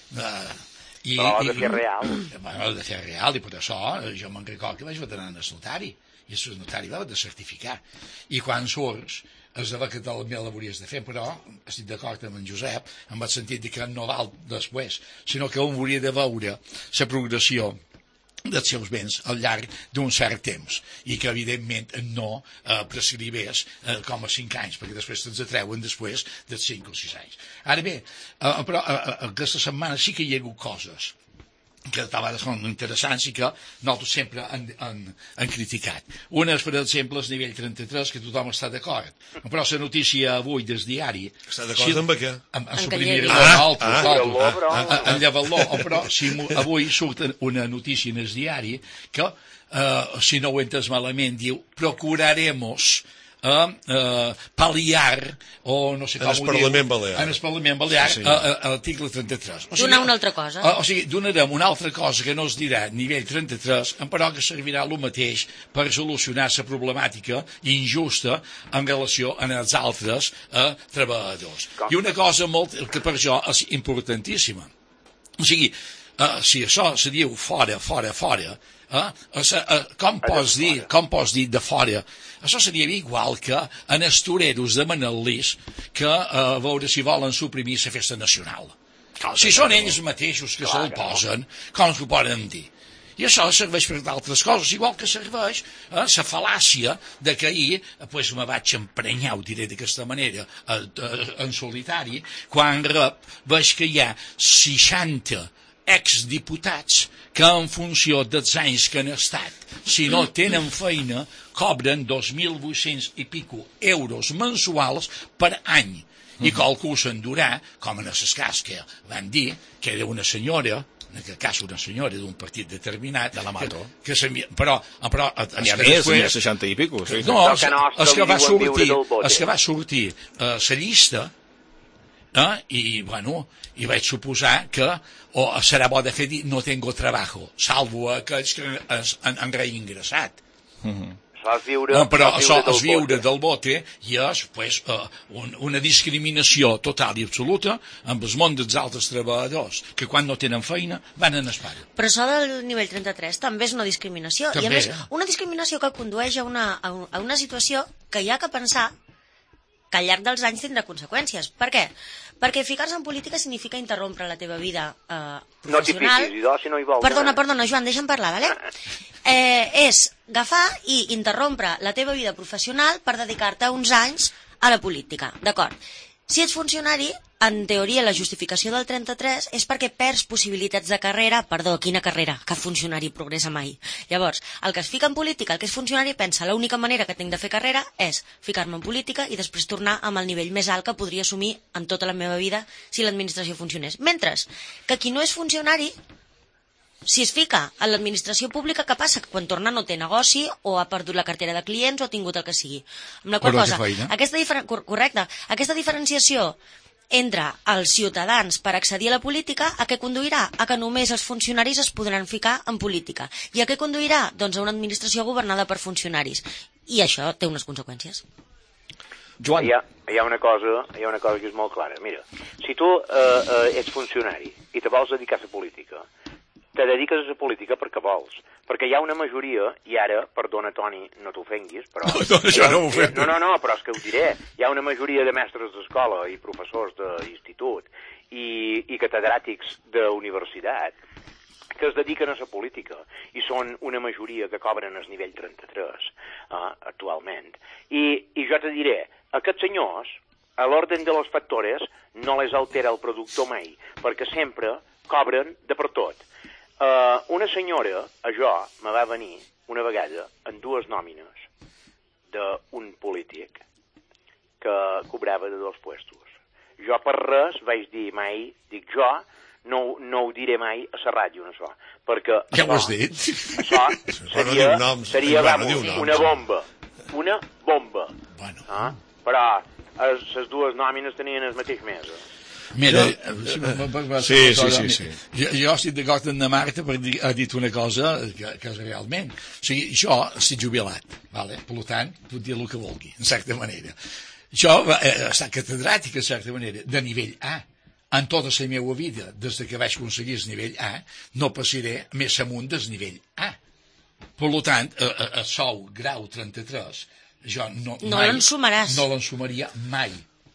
Però l'ha de fer real. L'ha de fer real, i per això jo me'n recordo que vaig votar en el notari, i el notari va de certificar. I quan surts, és de que també l'hauries de fer, però estic d'acord amb en Josep, en el sentit que no val després, sinó que un hauria de veure la progressió dels seus béns al llarg d'un cert temps i que evidentment no prescrivés com a 5 anys, perquè després te'ns atreuen després dels 5 o 6 anys. Ara bé, però aquesta setmana sí que hi ha hagut coses que són interessants i que nosaltres sempre han criticat. Una és, per exemple, el nivell 33, que tothom està d'acord. Però la notícia avui del diari... Està d'acord amb què? Amb suprimir en llevar-lo. Però si avui surt una notícia en el diari que, si no ho entes malament, diu procuraremos pal·liar o no sé com ho diu en el Parlament Balear l'article 33. Donar una altra cosa. O sigui, donarem una altra cosa que no es dirà nivell 33, però que servirà el mateix per solucionar la problemàtica injusta en relació amb els altres treballadors. I una cosa que per això és importantíssima. O sigui, si això se diu fora, com pots dir de fora? Això seria igual que en els toreros demanar-los que a veure si volen suprimir la festa nacional. Si són ells mateixos que se'l posen, com s'ho poden dir? I això serveix per d'altres coses, igual que serveix la fal·làcia de que ahir me vaig emprenyar, ho diré d'aquesta manera, en solitari, quan veig que hi ha 60 exdiputats que en funció dels anys que han estat, si no tenen feina, cobren 2.800 i pico euros mensuals per any. I qualcú s'endurà, com en el cas que van dir, que era una senyora, en aquest cas una senyora d'un partit determinat, de la Mato, però n'hi ha més, n'hi ha 60 i pico. No, és que va sortir la llista, i vaig suposar que serà bo de fer dir no tengo trabajo, salvo aquells que han reingressat. Però això és viure del bote i és una discriminació total i absoluta amb el món dels altres treballadors que quan no tenen feina van en espera. Però això del nivell 33 també és una discriminació. I a més, una discriminació que condueix a una situació que hi ha que pensar que al llarg dels anys tindrà conseqüències. Per què? Perquè ficar-se en política significa interrompre la teva vida professional. No t'hi fiquis, si no hi vols. Perdona, Joan, deixa'm parlar, vale? És agafar i interrompre la teva vida professional per dedicar-te uns anys a la política, d'acord? Si ets funcionari, en teoria la justificació del 33 és perquè perds possibilitats de carrera. Perdó, quina carrera? Cap funcionari progressa mai. Llavors, el que es fica en política, el que és funcionari, pensa l'única manera que tinc de fer carrera és ficar-me en política i després tornar amb el nivell més alt que podria assumir en tota la meva vida si l'administració funcionés. Mentre que qui no és funcionari, si es fica a l'administració pública, què passa? Que quan torna no té negoci o ha perdut la cartera de clients o ha tingut el que sigui. Amb la qual cosa, aquesta diferenciació entre els ciutadans per accedir a la política, a què conduirà? A que només els funcionaris es podran ficar en política. I a què conduirà? Doncs a una administració governada per funcionaris. I això té unes conseqüències. Joan. Hi ha una cosa que és molt clara. Mira, si tu ets funcionari i te vols dedicar a la política, te dediques a la política perquè vols. Perquè hi ha una majoria, i ara, perdona, Toni, no t'ofenguis, però... No, però és que ho diré. Hi ha una majoria de mestres d'escola i professors d'institut i catedràtics d'universitat que es dediquen a la política i són una majoria que cobren el nivell 33 actualment. I jo te diré, aquests senyors, a l'ordre de los factores, no les altera el productor mai, perquè sempre cobren de per tot. Una senyora, a jo, me va venir una vegada en 2 nòmines d'un polític que cobrava de 2 puestos. Jo per res vaig dir mai, jo no ho diré mai a la ràdio, això, perquè ja ho has dit. Això seria una bomba. Una bomba. Bueno. Però les 2 nòmines tenien el mateix mes. Mira, sí. Jo estic d'acord amb la Marta perquè ha dit una cosa que és realment. O sigui, jo estic jubilat, vale? Per tant, puc dir el que vulgui, en certa manera. Jo he estat catedràtic, en certa manera, de nivell A. En tota la meva vida, des que vaig aconseguir el nivell A, no passaré més amunt del nivell A. Per tant, a sou grau 33, jo no l'ensumaràs. No l'ensumaria mai.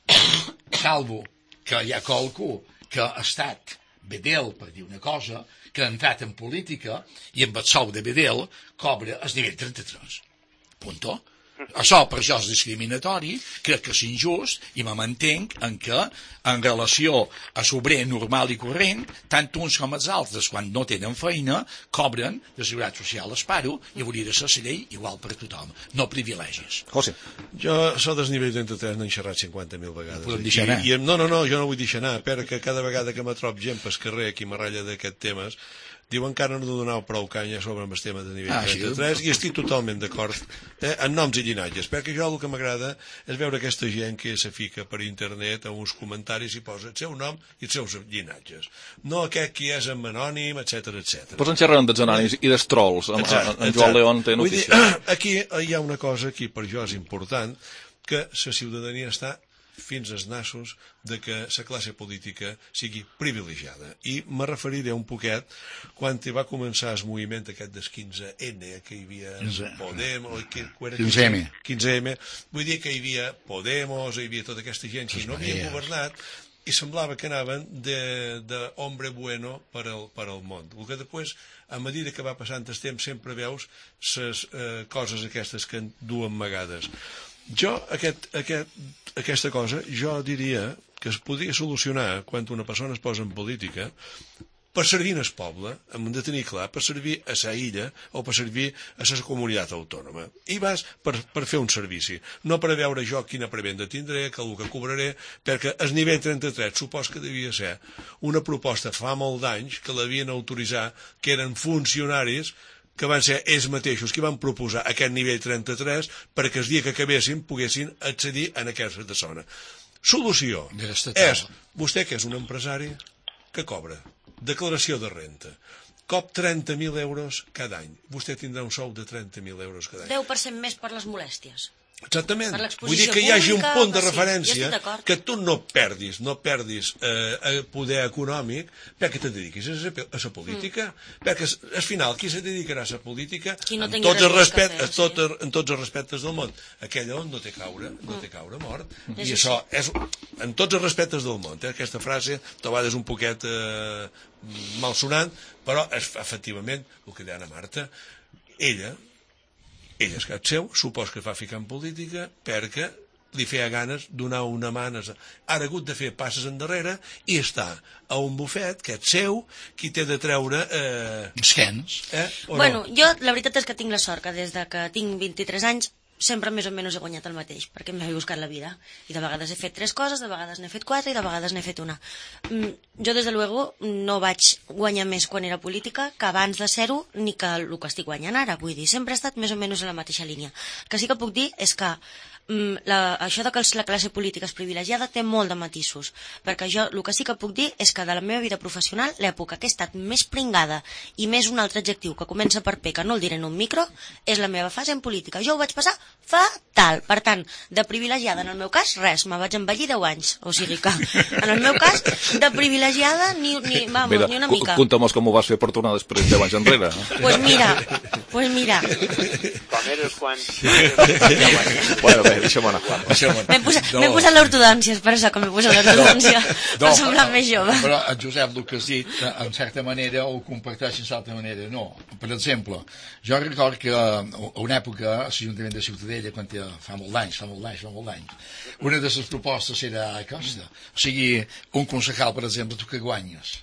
Salvo que hi ha qualcú que ha estat bedel, per dir una cosa, que ha entrat en política i amb el sou de bedel cobra el nivell 33. Punto. Això per això és discriminatori, crec que és injust i me mantenc en què en relació a l'obrer normal i corrent, tant uns com els altres, quan no tenen feina, cobren de seguretat social esparo i hauria de ser la llei igual per tothom, no privilegis. José. Jo, això del nivell 33 n'he xerrat 50.000 vegades. Podem deixar anar? No, jo no vull deixar anar, perquè cada vegada que me trob gent pel carrer aquí m'arralla d'aquests temes, diu encara no donau prou canya sobre el tema de nivell 33 i estic totalment d'acord en noms i llinatges, perquè jo el que m'agrada és veure aquesta gent que se fica per internet a uns comentaris i posa el seu nom i els seus llinatges, no aquest que és en anònim, etc. Pues en xerrem dels anònims i dels trolls, en Joan León té notícia. Aquí hi ha una cosa que per jo és important, que la ciutadania està fins als nassos de que la classe política sigui privilegiada. I me referiré un poquet quan va començar el moviment aquest del 15N, que hi havia Podemos, 15M, vull dir que hi havia Podemos, hi havia tota aquesta gent que no havien governat i semblava que anaven d'hombre bueno per al món. El que després, a mesura que va passant el temps, sempre veus les coses aquestes que duen amagades. Jo, aquesta cosa, jo diria que es podria solucionar quan una persona es posa en política per servir al poble, hem de tenir clar, per servir a la illa o per servir a la comunitat autònoma. I vas per fer un servici, no per veure jo quina prebenda tindré, que el que cobraré, perquè el nivell 33 supos que devia ser una proposta fa molt d'anys que l'havien autoritzat, que eren funcionaris que van ser ells mateixos que van proposar aquest nivell 33 perquè el dia que acabessin poguessin accedir a aquesta zona. Solució és, vostè que és un empresari que cobra declaració de renta cop 30.000 euros cada any. Vostè tindrà un sou de 30.000 euros cada any. 10% més per les molèsties. Exactament. Per l'exposició Vull dir que hi hagi un punt de pública, referència sí, que tu no perdis poder econòmic perquè te dediquis a la política. Perquè al final qui se dedicarà a la política en tots els respectes del món. Aquell on no té caure mort. I això és en tots els respectes del món. Aquesta frase trobada és un poquet malsonant, però efectivament el que deia Ana Marta, ella és cap seu, supos que es va ficar en política perquè li feia ganes donar una mà. Ara ha hagut de fer passes endarrere i està a un bufet que és seu, qui té de treure esquens. Bueno, jo la veritat és que tinc la sort que des de que tinc 23 anys sempre més o menys he guanyat el mateix, perquè m'he buscat la vida. I de vegades he fet 3 coses, de vegades n'he fet 4 i de vegades n'he fet una. Jo, des de luego, no vaig guanyar més quan era política que abans de ser-ho ni que el que estic guanyant ara. Vull dir, sempre he estat més o menys en la mateixa línia. El que sí que puc dir és que això de que la classe política és privilegiada té molt de matisos, perquè jo el que sí que puc dir és que de la meva vida professional l'època que he estat més pringada i més un altre adjectiu que comença per P, que no el diré en un micro, és la meva fase en política. Jo ho vaig passar fatal. Per tant, de privilegiada en el meu cas, res, me vaig envellir 10 anys, o sigui que en el meu cas de privilegiada ni una mica. Conta'm com ho vas fer per tornar després 10 anys enrere. Pues mira. Com eres quan... Bueno, bé, deixa'm anar. M'he posat l'ortodòncia, és per això que m'he posat l'ortodòncia, per semblar més jove. Però el Josep, el que has dit, en certa manera ho comparteix en certa manera, no. Per exemple, jo record que a una època a l'Ajuntament de Ciutadella, quan fa molt d'anys, una de les propostes era aquesta. O sigui, un concejal, per exemple, tu que guanyes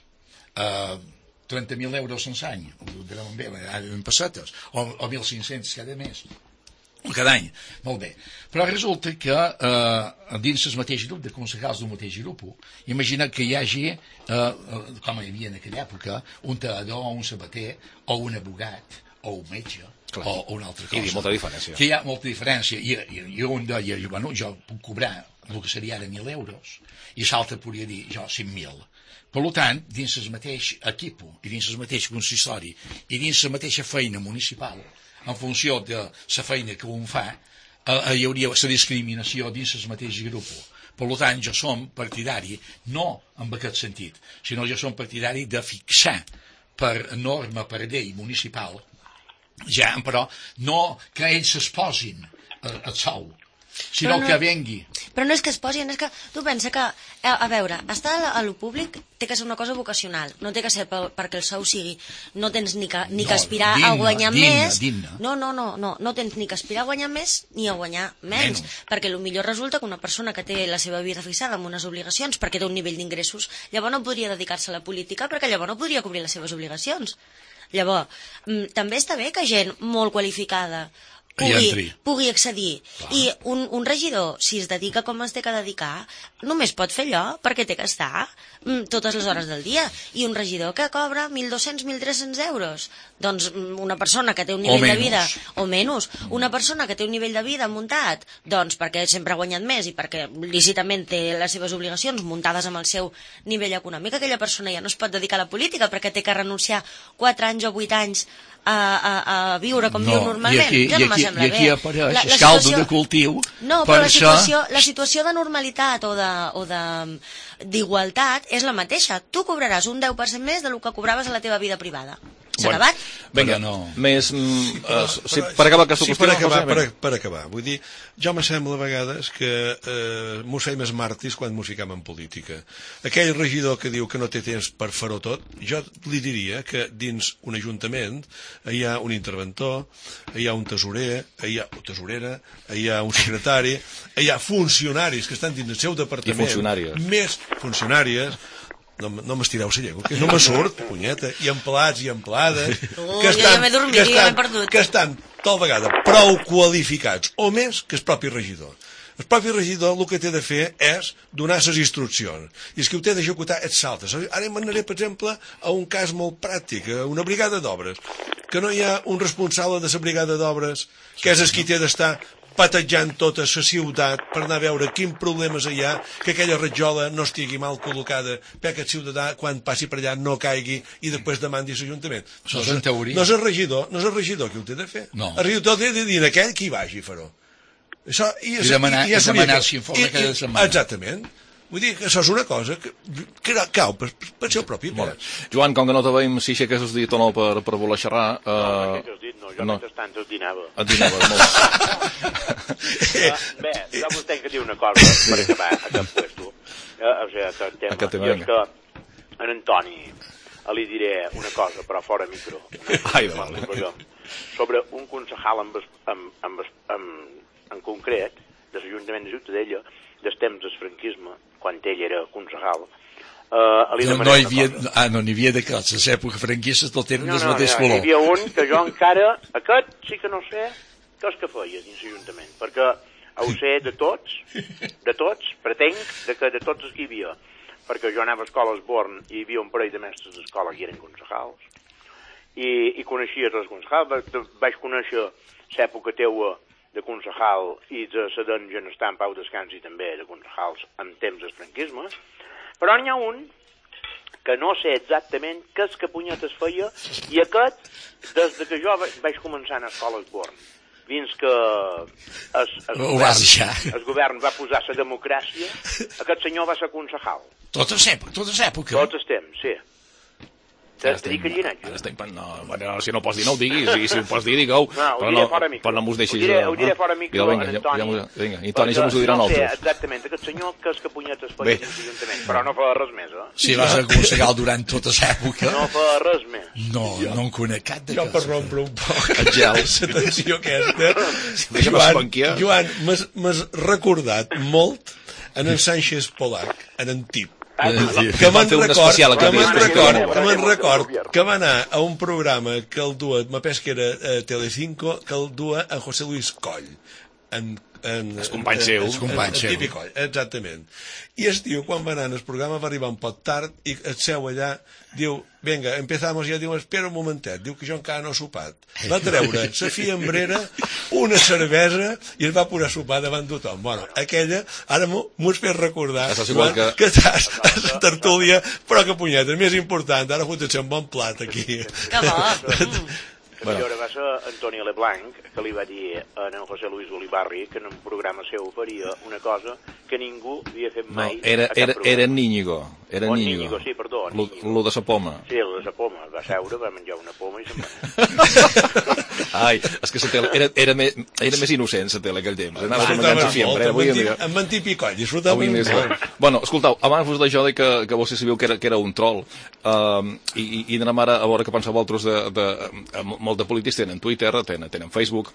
30.000 euros sense any, en pessetes, o 1.500 cada mes, cada any, molt bé. Però resulta que dins el mateix grup de concejals del mateix grup, imagina que hi hagi, com hi havia en aquella època, un tallador, un sabater, o un abogat, o un metge, o una altra cosa. Hi ha molta diferència. Que hi ha molta diferència. I un deia, bueno, jo puc cobrar el que seria ara 1.000 euros, i l'altre podria dir, jo 100.000. Per tant, dins el mateix equip, i dins el mateix consistori, i dins la mateixa feina municipal, en funció de la feina que un fa, hi hauria la discriminació dins el mateix grup. Per tant, jo som partidari, no en aquest sentit, sinó jo som partidari de fixar per norma, per llei municipal, ja, però no que ells es posin el sou, sinó que vengui. Però no és que es posin, és que tu pensa que, a veure, estar a lo públic té que ser una cosa vocacional, no té que ser perquè el sou sigui, no tens ni que aspirar a guanyar més, no tens ni que aspirar a guanyar més ni a guanyar menys, perquè potser resulta que una persona que té la seva vida fixada amb unes obligacions perquè té un nivell d'ingressos, llavors no podria dedicar-se a la política perquè llavors no podria cobrir les seves obligacions. Llavors, també està bé que gent molt qualificada pugui accedir. Clar. I un regidor, si es dedica com es té que dedicar, només pot fer allò perquè té que estar totes les hores del dia. I un regidor que cobra 1.200, 1.300 euros, doncs una persona que té un nivell de vida, o menys, una persona que té un nivell de vida muntat, doncs perquè sempre ha guanyat més i perquè lícitament té les seves obligacions muntades amb el seu nivell econòmic, aquella persona ja no es pot dedicar a la política perquè té que renunciar 4 anys o 8 anys a viure com viu normalment. I aquí apareix el caldo de cultiu. No, però la situació de normalitat o d'igualtat és la mateixa. Tu cobraràs un 10% més del que cobraves a la teva vida privada. S'ha acabat? Vinga, més... Per acabar aquesta qüestió... Per acabar. Vull dir, jo me sembla a vegades que mos fem els màrtirs quan mos ficam en política. Aquell regidor que diu que no té temps per fer-ho tot, jo li diria que dins un ajuntament hi ha un interventor, hi ha un tesorer, hi ha una tesorera, hi ha un secretari, hi ha funcionaris que estan dins el seu departament. I funcionàries. Més funcionàries. No m'estireu la llengua, que no me surt, punyeta, i empleats i empleades que estan tal vegada prou qualificats o més que el propi regidor. El propi regidor el que té de fer és donar les instruccions, i és que ho té d'executar et saltes. Ara m'anaré, per exemple, a un cas molt pràctic, a una brigada d'obres, que no hi ha un responsable de la brigada d'obres que és el qui té d'estar patejant tota la ciutat per anar a veure quins problemes hi ha, que aquella rajola no estigui mal col·locada perquè el ciutadà, quan passi per allà, no caigui i després demandi l'Ajuntament. Això és en teoria. No és el regidor qui ho té de fer. No. El regidor té de dir aquell qui vagi a fer-ho. I demanar si informe cada setmana. Exactament. Vull dir que això és una cosa que cau per seu propi pes. Joan, com que no te veiem si aixeques el dit o no per voler xerrar... No, aixeques el dit no, jo mentrestant et dinava. Et dinava, molt. Bé, jo vos tenc que dir una cosa per acabar aquest puesto. O sigui, aquest tema. Jo és que en Antoni li diré una cosa, però fora micro. Ai, vale. Sobre un concejal en concret, de l'Ajuntament de Ciutadella, dels temps del franquisme, quan ell era concejal, no n'hi havia de cas, a l'època franquista tot eren del mateix color. Hi havia un que jo encara, aquest sí que no sé què és que feia dins l'Ajuntament, perquè ho sé de tots, pretenc de tots els que hi havia, perquè jo anava a escola a Esborn i hi havia un parell de mestres d'escola que eren concejals, i coneixies els concejals, vaig conèixer l'època teua de concejal i de Sedens en estar en Pau Descansi també de concejals en temps del franquisme, però n'hi ha un que no sé exactament què és que punyetes feia, i aquest, des que jo vaig començar a l'escola Esborn, fins que el govern va posar la democràcia, aquest senyor va ser concejal. Totes èpoques? Tots els temps, sí. Si no pots dir, no ho diguis, i si ho pots dir, digue-ho. Ho diré fora micro. Però no m'ho deixis... Ho diré fora micro a Antoni. Vinga, i Toni se m'ho dirà no nosaltres. sé exactament aquest senyor que és que punyetes feia dins l'Ajuntament, però no fa res més, Si vas aconsegar durant tota l'època... No fa res més. No en conec cap de jo per rompre un poc el gel, la tensió aquesta, Joan, m'has recordat molt en en Sánchez Polac, en Antip, que me'n record que va anar a un programa que el duia, me penso que era Telecinco, que el duia en José Luis Coll, el company seu, exactament. I el tio, quan va anar en el programa, va arribar un poc tard i el seu allà diu, venga, empezamos ja, diu, espera un momentet, diu que jo encara no he sopat. Va treure la fiambrera, una cervesa i es va posar a sopar davant tothom. Bueno, aquella, ara m'ho has fet recordar que estàs a la tertúlia, però que punyetes, més important, ara fotut un bon plat aquí. Que bo! La millora va ser Antoni Leblanc, que li va dir a en José Luis Olivarri que en un programa seu faria una cosa que ningú havia fet mai a cap programa. Era Níñigo. Níñigo, sí, perdó. Lo de sa poma. Sí, lo de sa poma. Va seure, va menjar una poma i se'n va. Ai, és que la tele era més innocent, la tele, aquell temps. Anaves menjant la fiambre. Amb mentir picoll, disfrutava molt. Bueno, escoltau, abans vos d'això que vos sabíeu que era un troll, i anem ara a veure què penseu vosaltres molt de polítics tenen Twitter, tenen Facebook,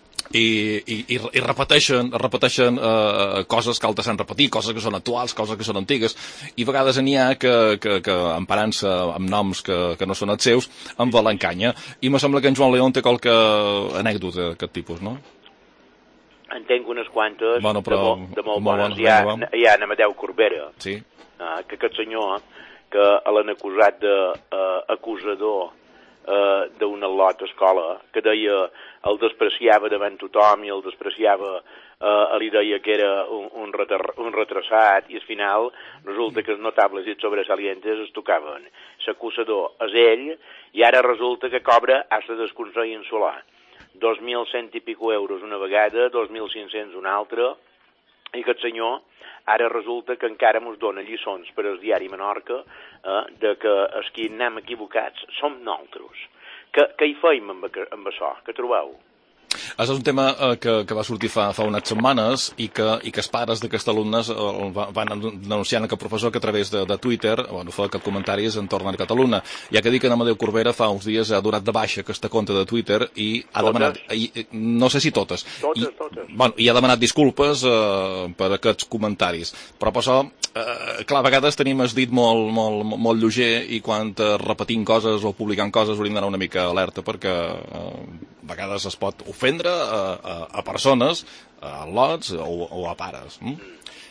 i repeteixen coses que altres han repetit, coses que són actuals, coses que són antigues, i a vegades n'hi ha que emparant-se amb noms que no són els seus, en volen canya, i me sembla que en Joan León té qualque anècdota d'aquest tipus, no? Entenc unes quantes de molt bones. Hi ha en Amadeu Corbera, que aquest senyor que l'han acusat d'acusador d'un al·lot a escola, que deia el despreciava davant tothom i el despreciava, li deia que era un retrasat, i al final resulta que els notables i els sobresalientes es tocaven. L'acusador és ell, i ara resulta que cobra hasta desconsell insolar. 2.100 i pico euros una vegada, 2.500 una altra, i aquest senyor ara resulta que encara mos dona lliçons per al diari Menorca de que els que anem equivocats som nosaltres. Què hi feim amb això? Què trobeu? És un tema que va sortir fa unes setmanes i que els pares d'aquests alumnes van denunciant aquest professor que a través de Twitter fa aquests comentaris entorn a Catalunya. Ja que dic que en Amadeu Corbera fa uns dies ha donat de baixa aquesta compte de Twitter i ha demanat, no sé si totes, i ha demanat disculpes per aquests comentaris. Però per això, clar, a vegades tenim el dit molt lleuger i quan repetim coses o publicant coses hauríem d'anar una mica alerta perquè a vegades es pot ofendre a persones, a lots o a pares.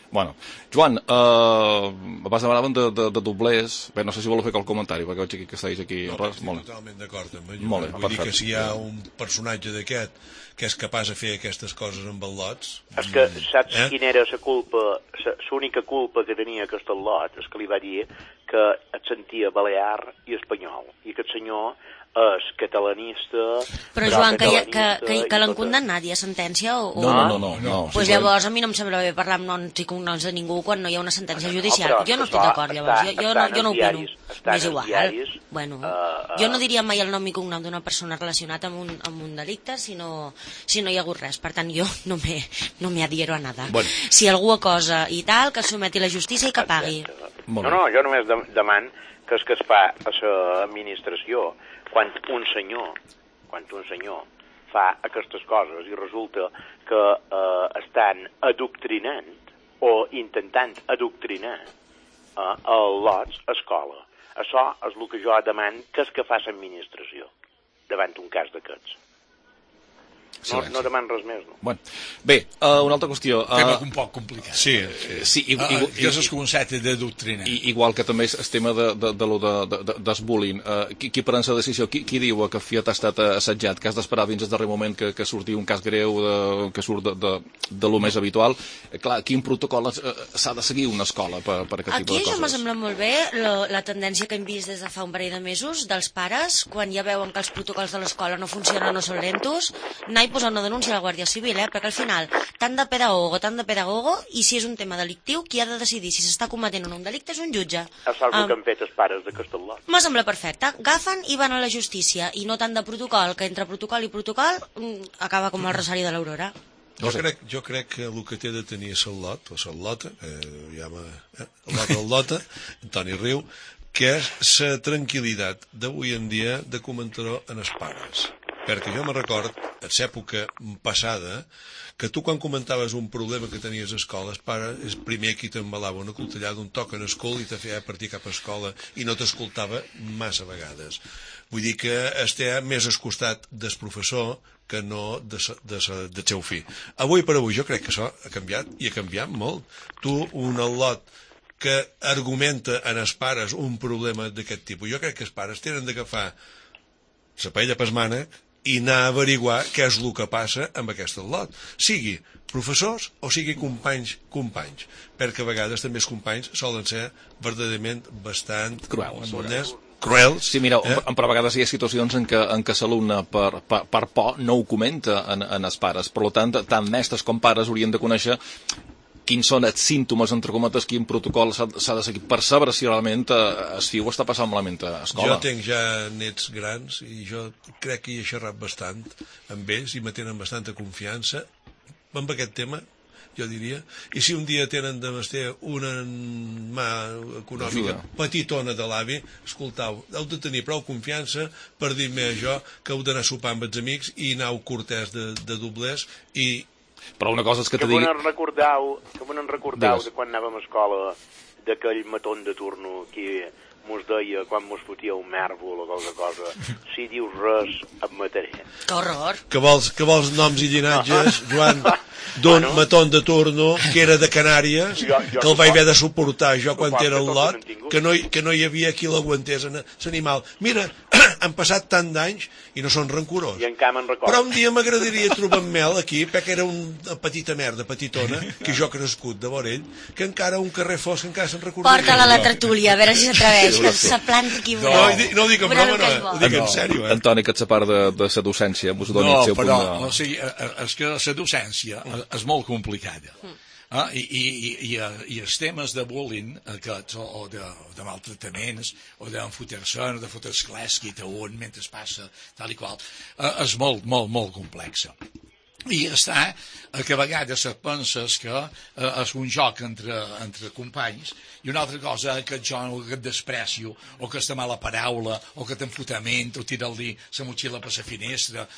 Bueno, Joan, abans demanaven de doblers. Bé, no sé si voleu fer qualque comentari, perquè veig aquí que estàs aquí. No, estic totalment d'acord amb ell. Molt bé, vull dir que si hi ha un personatge d'aquest que és capaç de fer aquestes coses amb el lots... És que saps quina era la culpa, l'única culpa que tenia aquest lot, és que li va dir que et sentia balear i espanyol, i aquest senyor és catalanista... Però Joan, que l'han condemnat ja a sentència o... No. Pues llavors a mi no em sembla bé parlar amb noms i cognoms de ningú quan no hi ha una sentència judicial. Jo no estic d'acord, llavors. Jo no opino. M'és igual. Bueno, jo no diria mai el nom i cognom d'una persona relacionat amb un delicte si no hi ha hagut res. Per tant, jo no me adhiero a nada. Si algú acosa i tal, que someti la justícia i que pagui. No, jo només demano que es fa a l'administració quan un senyor fa aquestes coses i resulta que estan adoctrinant o intentant adoctrinar el lots a escola. Això és el que jo demano que és que fa l'administració davant un cas d'aquests. No demano res més, no? Bueno, bé, una altra qüestió... Tema un poc complicat. Sí. Jo és el concepte de doctrina. Igual que també és el tema del bullying. Qui pren la decisió? Qui diu que Fiat ha estat assetjat? Que has d'esperar fins al darrer moment que surti un cas greu que surt de lo més habitual? Clar, quin protocol s'ha de seguir una escola per aquest tipus de coses? Aquí ja m'ha semblat molt bé la tendència que hem vist des de fa un parell de mesos dels pares, quan ja veuen que els protocols de l'escola no funcionen o són lentos, anar i posar una denúncia a la Guàrdia Civil, perquè al final, tant de pedagogo, i si és un tema delictiu, qui ha de decidir si s'està cometent o no un delicte és un jutge. És el que han fet els pares de Castelló. M'ha semblat perfecte. Agafen i van a la justícia, i no tant de protocol, que entre protocol i protocol acaba com el rosari de l'Aurora. Jo crec que el que té de tenir Salot, o Salota, Lota, Antoni Riu, que és la tranquil·litat d'avui en dia de comentar en els pares. Perquè jo me record, en l'època passada, que tu quan comentaves un problema que tenies a escola, el pare és primer qui t'embalava una coltellada, un toc en el cul i te feia partir cap a escola i no t'escoltava massa vegades. Vull dir que estem més al costat del professor que no del seu fill. Avui per avui jo crec que això ha canviat i ha canviat molt. Tu, un al·lot que argumenta en els pares un problema d'aquest tipus, jo crec que els pares tenen d'agafar la paella pel mànec i anar a averiguar què és el que passa amb aquest al·lot, sigui professors o sigui companys, perquè a vegades també els companys solen ser verdaderament bastant cruels. Sí, mira, però a vegades hi ha situacions en què l'alumne per por no ho comenta en els pares, per tant, tant mestres com pares haurien de conèixer quins són els símptomes, entre cometes, quin protocol s'ha de seguir per saber si realment el fill ho està passant malament a escola. Jo tenc ja nets grans i jo crec que hi he xerrat bastant amb ells i me tenen bastanta confiança amb aquest tema, jo diria. I si un dia tenen de vestir una mà econòmica petitona de l'avi, escoltau, heu de tenir prou confiança per dir-me jo que heu d'anar a sopar amb els amics i anau cortès de doblers i però una cosa és que te digui... Que me n'en recordau de quan anàvem a escola d'aquell matón de turno que mos deia quan mos fotia un mèrbol o qualque cosa, si dius res et mataré. Que horror! Que vols noms i llinatges, Joan, d'un matón de turno que era de Canàries, que el vaig haver de suportar jo quan era al lot, que no hi havia qui l'aguantés l'animal. Mira, han passat tant d'anys i no són rancorós. Però un dia m'agradaria trobar en Mel aquí, perquè era una petita merda, petitona, que jo he crescut de vora ell, que encara un carrer fosc encara se'n recordaria. Porta-la a la tertúlia, a veure si s'atreveix, que se planta aquí. No ho dic en broma, no, ho dic en sèrio. Antoni, que ets a part de la docència, us doni el seu punt. No, però, és que la docència és molt complicada. I els temes de bullying aquests, o de maltrataments o d'enfotre-se, de fotre's clèsquit a un mentre es passa tal i qual, és molt, molt, molt complexa. I està que a vegades penses que és un joc entre companys i una altra cosa que jo et desprecio o que està mala paraula o que t'enfotament o tirar-li la motxilla per la finestra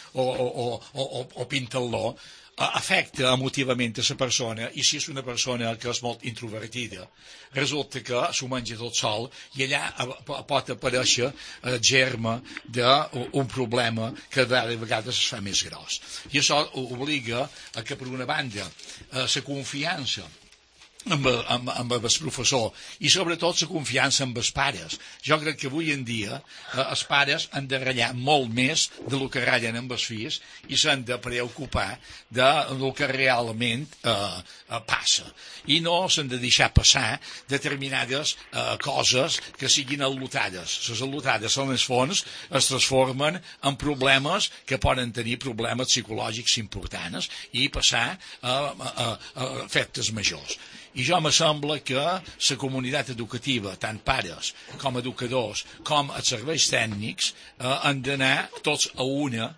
o pintar-lo afecta emotivament a la persona i si és una persona que és molt introvertida resulta que s'ho menja tot sol i allà pot aparèixer el germe d'un problema que de vegades es fa més gros i això obliga a que per una banda la confiança amb el professor i sobretot la confiança amb els pares. Jo crec que avui en dia els pares han de ratllar molt més del que ratllen amb els fills i s'han de preocupar del que realment passa i no s'han de deixar passar determinades coses que siguin al·lotades. Les al·lotades en els fons es transformen en problemes que poden tenir problemes psicològics importants i passar a efectes majors. I jo me sembla que la comunitat educativa, tant pares com educadors, com els serveis tècnics, han d'anar tots a una,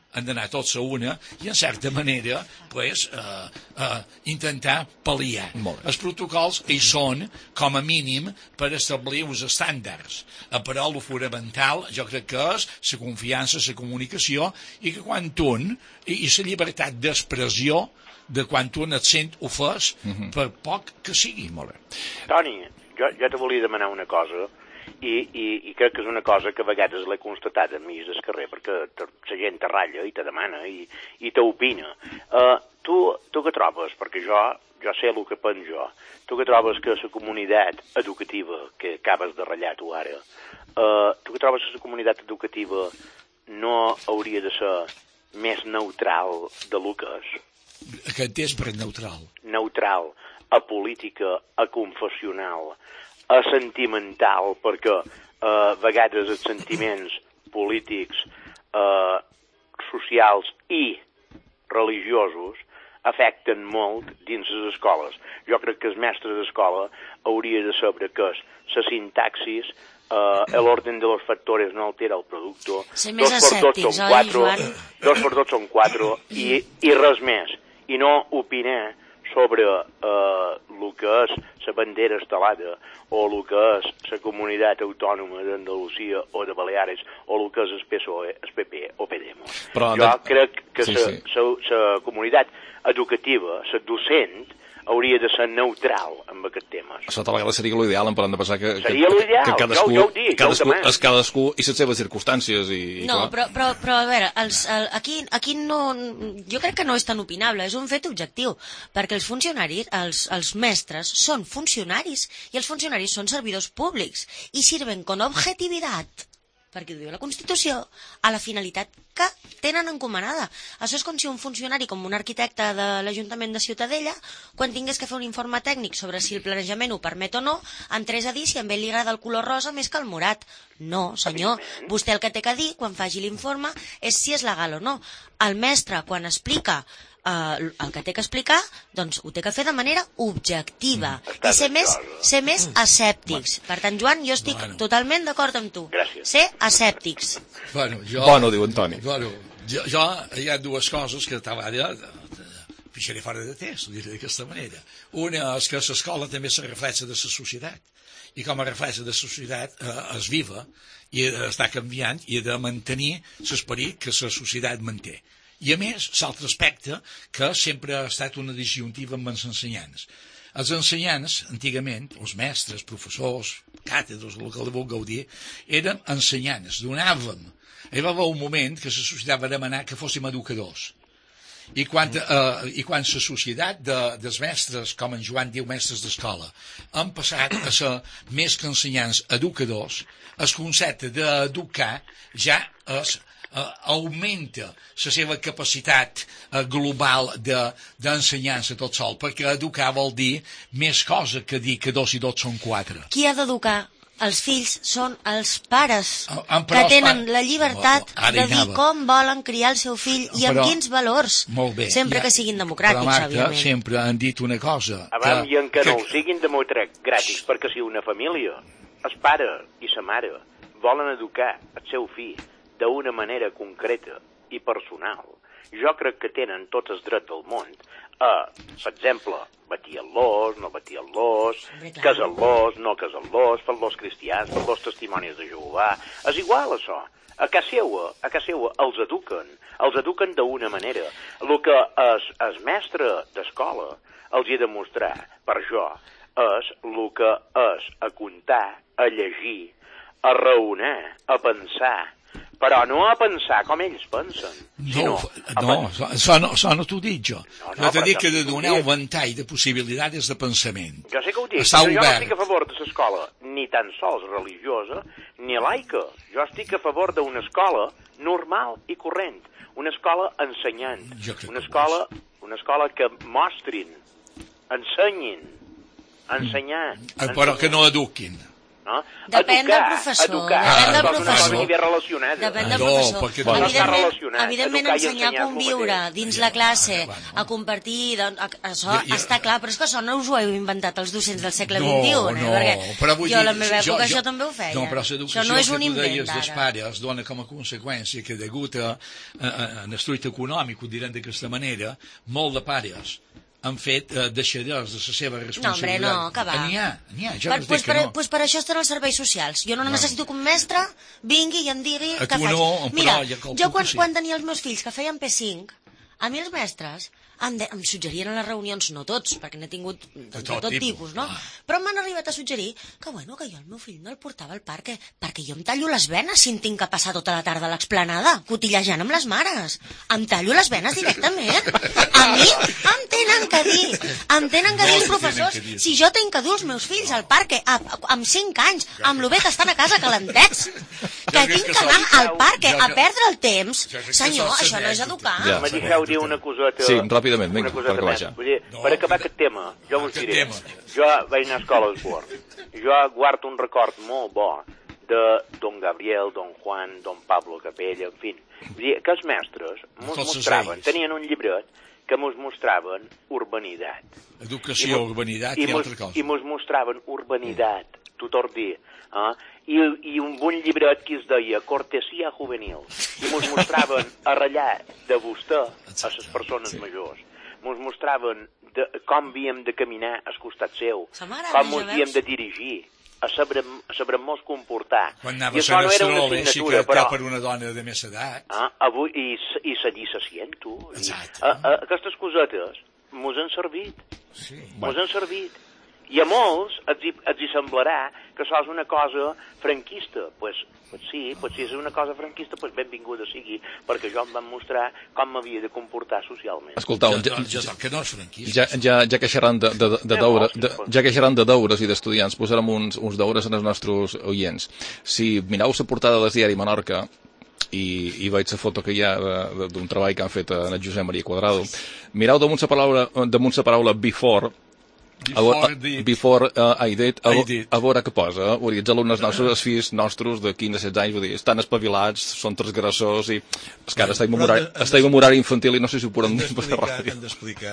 i en certa manera intentar pal·liar. Els protocols hi són, com a mínim, per establir uns estàndards. Però el fonamental jo crec que és la confiança, la comunicació, i que quan un, i la llibertat d'expressió, de quan un et sent ofès per poc que sigui. Molt bé. Toni, jo te volia demanar una cosa i crec que és una cosa que a vegades l'he constatat a mi del carrer, perquè la gent te ratlla i te demana i t'opina. Tu què trobes? Perquè jo sé el que penso jo. Tu què trobes que la comunitat educativa, que acabes de ratllar tu ara, tu què trobes que la comunitat educativa no hauria de ser més neutral de lo que és? Que entès per neutral? Neutral, apolítica, aconfessional, asentimental, perquè a vegades els sentiments polítics, socials i religiosos afecten molt dins les escoles. Jo crec que els mestres d'escola hauria de saber que la sintaxis, el orden de los factores no altera el producto. Ser més escèptics, oi, Joan? 2 per 2 són 4 i res més. I no opinar sobre el que és la bandera estelada o el que és la comunitat autònoma d'Andalusia o de Baleares o el que és el PSOE, el PP o Podemos. Jo crec que la comunitat educativa, la docent, hauria de ser neutral amb aquests temes. Això tal vegada seria l'ideal, em poden de passar que cadascú, jo ho dic, cadascú i les seves circumstàncies. No, però a veure, aquí no, jo crec que no és tan opinable, és un fet objectiu, perquè els funcionaris, els mestres, són funcionaris, i els funcionaris són servidors públics, i sirven con objetivitat, perquè ho diu la Constitució, a la finalitat que tenen encomanada. Això és com si un funcionari, com un arquitecte de l'Ajuntament de Ciutadella, quan tingués que fer un informe tècnic sobre si el planejament ho permet o no, entrés a dir si a ell li agrada el color rosa més que el morat. No, senyor, vostè el que té que dir, quan faci l'informe, és si és legal o no. El mestre, quan explica el que té que explicar, doncs ho té que fer de manera objectiva i ser més escèptics. Per tant, Joan, jo estic totalment d'acord amb tu. Ser escèptics. Bueno, diu Antoni. Jo hi ha dues coses que t'agrada fixaré fora de test, ho diré d'aquesta manera. Una és que l'escola també se reflexa de la societat, i com a reflexa de la societat és viva i està canviant i ha de mantenir l'esperit que la societat manté. I a més, l'altre aspecte, que sempre ha estat una disjuntiva amb els ensenyants. Els ensenyants, antigament, els mestres, professors, càtedres, el que li vulgueu dir, eren ensenyants, donàvem. Hi va haver un moment que la societat va demanar que fóssim educadors. I quan la societat dels mestres, com en Joan diu, mestres d'escola, han passat a ser més que ensenyants educadors, el concepte d'educar ja augmenta la seva capacitat global d'ensenyança tot sol, perquè educar vol dir més cosa que dir que 2 i 2 són 4. Qui ha d'educar? Els fills són els pares que tenen la llibertat de dir com volen criar el seu fill i amb quins valors, sempre que siguin democràtics, òbviament. Però Marta, sempre han dit una cosa. I en que no ho siguin democràtics, perquè si una família, el pare i la mare, volen educar el seu fill d'una manera concreta i personal, jo crec que tenen tots els drets del món a, per exemple, batir-los, no batir-los, casar-los, no casar-los, fer-los cristians, fer-los testimonis de Jehovà. És igual, això. A casa seva els eduquen d'una manera. El que el mestre d'escola els ha de mostrar, per això, és el que és a comptar, a llegir, a raonar, a pensar, Però no a pensar com ells pensen. Això no t'ho dic jo. No t'ho dic que de donar un ventall de possibilitats de pensament. Jo sé que ho dic, però jo no estic a favor de l'escola ni tan sols religiosa ni laica. Jo estic a favor d'una escola normal i corrent. Una escola ensenyant. Una escola que mostrin, ensenyin, ensenyar. Però que no eduquin. No? Depèn del professor. Depèn del professor. Depèn del professor. Evidentment, ensenyar a conviure dins la classe, a compartir, això està clar, però és que això no us ho heu inventat els docents del segle XXI, perquè jo a la meva època això també ho feia. Això no és un invent d'ara. Els pares dona com a conseqüència que degut a l'estudi econòmic, ho direm d'aquesta manera, molt de pares han fet deixadors de la seva responsabilitat. No, home, no, que va. N'hi ha, jo no dic que no. Doncs per això estan els serveis socials. Jo no necessito que un mestre vingui i em digui què faig. Mira, jo quan tenia els meus fills que feien P5, a mi els mestres em suggerien a les reunions, no tots, perquè n'he tingut de tot tipus, no? Però m'han arribat a suggerir que jo el meu fill no el portava al parc perquè jo em tallo les venes si em tinc que passar tota la tarda a l'explanada, cotillejant amb les mares. Em tallo les venes directament. A mi em tenen que dir els professors, si jo tinc que dur els meus fills al parc amb 5 anys, amb lo bé que estan a casa calentets, que tinc que anar al parc a perdre el temps. Senyor, això no és educar. Me deixeu dir una coseta. Sí, ràpidament, vinga, per acabar ja. Per acabar aquest tema, jo us diré, jo vaig anar a escola d'esport. Jo guardo un record molt bo de don Gabriel, don Juan, don Pablo Capella, en fi. Vull dir que els mestres mos mostraven, tenien un llibret que mos mostraven urbanitat. Educació, urbanitat i altra cosa. I mos mostraven urbanitat, tot dir. I un bon llibret que es deia Cortesia Juvenil. I mos mostraven a ratllar de vostè a les persones majors. Mos mostraven com havíem de caminar al costat seu, com ens havíem de dirigir, a saber-nos comportar. Quan anaves a l'estrol, així que cap per una dona de més edat. Avui, i seguir s'assient, tu. Aquestes cosetes mos han servit. Mos han servit. I a molts els hi semblarà que això és una cosa franquista. Pues sí, si és una cosa franquista, benvinguda sigui, perquè jo em van mostrar com m'havia de comportar socialment. Escoltau, que no és franquista. Ja que xerran de deures i d'estudiants, posarem uns deures als nostres oients. Si mireu la portada del diari Menorca, i veig la foto que hi ha d'un treball que han fet en el Josep Maria Quadrado, mireu damunt la paraula before I did, a veure què posa. Els alumnes nostres, els fills nostres de 15-16 anys, vull dir, estan espavilats, són transgressors i és que ara estem en horari infantil i no sé si ho podem dir per la ràdio. Han d'explicar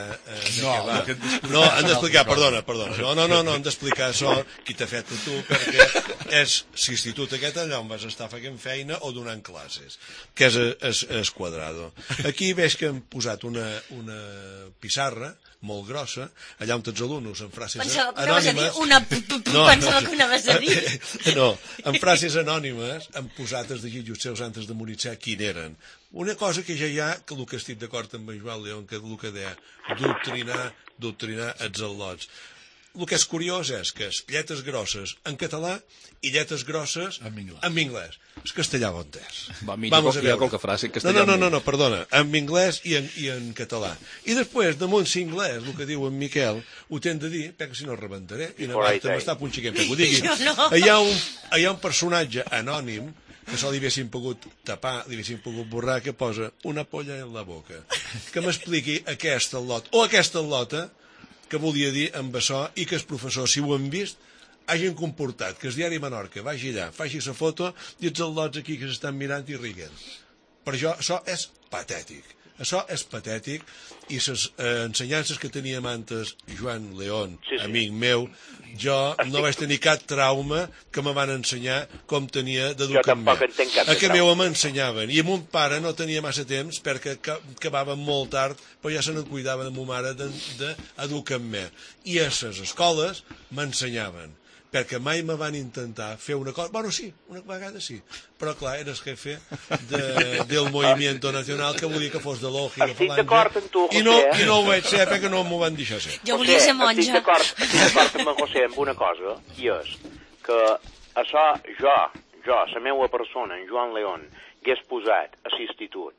no, han d'explicar, perdona no, han d'explicar això qui t'ha fet a tu, perquè és l'institut aquest allà on vas estar fent feina o donant classes, que és Quadrado. Aquí veig que han posat una pissarra molt grossa, allà on tots els alumnes en frases anònimes... Pensava que anaves a dir. No, en frases anònimes han posat els desitjos seus antes de morir quin eren. Una cosa que ja hi ha, que el que estic d'acord amb en Joan León, que el que deia, doctrinar els al·lots. El que és curiós és que és lletres grosses en català i lletres grosses en anglès. El castellà ho entès. Hi ha qualque frase en castellà. No, perdona, en anglès i en català. I després, damunt l'inglès, el que diu en Miquel, ho t'hem de dir, perquè si no rebentaré, i no m'està punxiquent perquè ho digui. Hi ha un personatge anònim que això li haguessin pogut tapar, li haguessin pogut borrar, que posa una polla en la boca. Que m'expliqui aquest al·lot, o aquesta al·lota, que volia dir amb això, i que els professors, si ho han vist, hagin comportat que el diari Menorca vagi allà, faci la foto, i els al·lots aquí que s'estan mirant i riguen. Per això és patètic. Això és patètic, i les ensenyances que tenia antes Joan León, amic meu, jo no vaig tenir cap trauma que me van ensenyar com tenia d'educar amb meu. A que meu m'ensenyaven, i mon pare no tenia massa temps perquè acabava molt tard, però ja se n'en cuidava de ma mare d'educar amb meu. I a les escoles m'ensenyaven, perquè mai me van intentar fer una cosa... Bueno, sí, una vegada sí, però clar, era el jefe del Movimiento Nacional, que volia que fos de l'Oji, de Falange, i no ho vaig ser perquè no m'ho van deixar ser. Jo volia ser monja. Estic d'acord amb en José amb una cosa, i és que això, jo, la meva persona, en Joan León, hagués posat a l'institut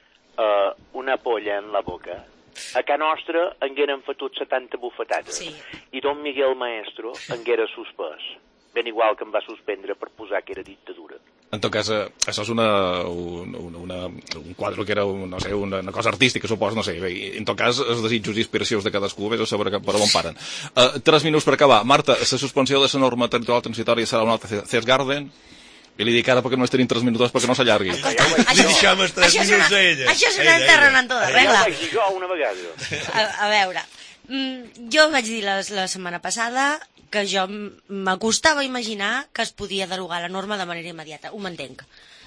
una polla en la boca, a ca nostra hagueren fotut 70 bufetades. Sí. I don Miguel Maestro haguera suspès. Ben igual que em va suspendre per posar que era dictadura. En tot cas, això és un quadre que era, no sé, una cosa artística, supos, no sé. Bé, en tot cas, els desitjos i inspiracions de cadascú, vés a saber per on paren. 3 minuts per acabar. Marta, la suspensió de la norma territorial transitòria serà un altre Cersgarden? I li dic ara perquè només tenim 3 minuts perquè no s'allargui. Li deixem els 3 minuts a ella. Això és una enterrant tota regla. Ja ho vaig dir jo una vegada. A veure, jo vaig dir la setmana passada que jo m'acostava a imaginar que es podia derogar la norma de manera immediata. Ho m'entenc.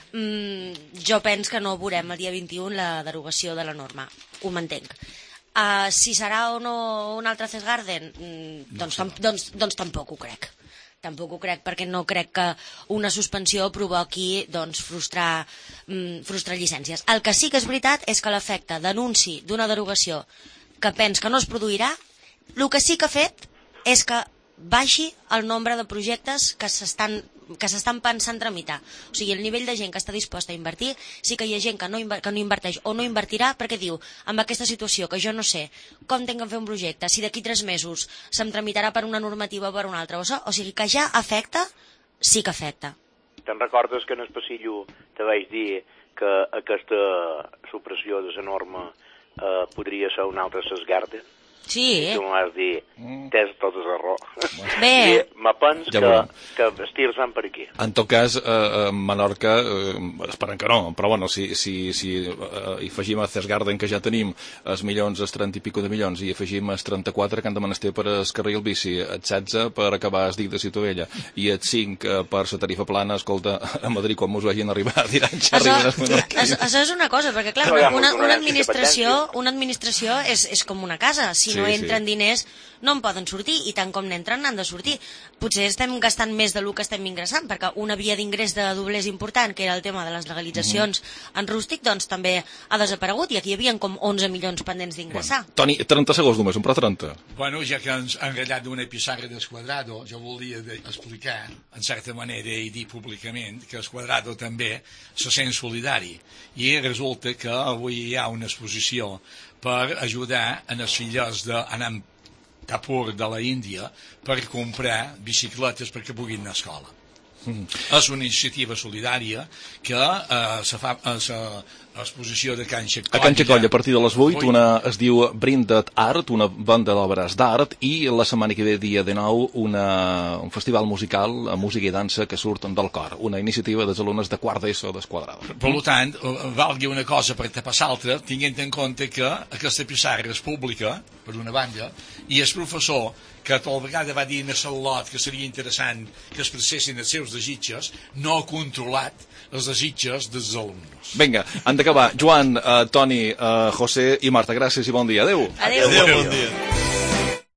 Jo penso que no veurem el dia 21 la derogació de la norma. Ho m'entenc. Si serà o no un altre Cersgarden, doncs tampoc ho crec. Tampoc ho crec, perquè no crec que una suspensió provoqui frustrar llicències. El que sí que és veritat és que l'efecte d'anunci d'una derogació que pens que no es produirà, el que sí que ha fet és que baixi el nombre de projectes que s'estan pensant tramitar. O sigui, el nivell de gent que està disposta a invertir, sí que hi ha gent que no inverteix o no invertirà perquè diu, amb aquesta situació que jo no sé com tinc que fer un projecte, si d'aquí 3 mesos se'm tramitarà per una normativa o per una altra, o sigui que ja afecta, sí que afecta. Te'n recordes que en el passillo te vaig dir que aquesta supressió de la norma podria ser un altre Cersgarden? Sí. I tu m'ho vas dir, tens tot el raó. Bé. Me penso que vestir-se'n per aquí. En tot cas, Menorca, esperem que no, però bueno, si hi afegim a Cersgarden, que ja tenim els milions, els 30 i pico de milions, i afegim els 34 que han de menester per el carril bici, els 16 per acabar el dic de Ciutadella, i els 5 per la tarifa plana, escolta, a Madrid, quan mos vagin arribar, diran ja arriben els menorquins. Això és una cosa, perquè clar, una administració és com una casa, si no entren diners no en poden sortir, i tant com n'entren n'han de sortir. Potser estem gastant més del que estem ingressant, perquè una via d'ingrés de doblers important, que era el tema de les legalitzacions en rústic, doncs també ha desaparegut, i aquí hi havia com 11 milions pendents d'ingressar. Toni, 30 segons només, un per 30. Bueno, ja que ens han ratllat d'una pissarra d'Esquadrado, jo volia explicar, en certa manera, i dir públicament que Esquadrado també se sent solidari, i resulta que avui hi ha una exposició per ajudar en els filles d'Anand Kapoor de la Índia per comprar bicicletes perquè puguin anar a escola. És una iniciativa solidària que se fa a l'exposició de Can Xacoll. A Can Xacoll, a partir de les 8, es diu Brinded Art, una banda d'obres d'art, i la setmana que ve, dia de nou, un festival musical, música i dansa que surten del cor, una iniciativa dels alumnes de quart d'ESO d'Esquadrado. Per tant, valgui una cosa per tapar l'altra, tinguent en compte que aquesta pissarra és pública, per una banda, i el professor que tal vegada va dir a Salot que seria interessant que es expressessin els seus desitjos, no ha controlat els desitjos dels alumnes. Vinga, han d'acabar. Joan, Toni, José i Marta, gràcies i bon dia. Adéu. Adéu. Adéu, bon dia.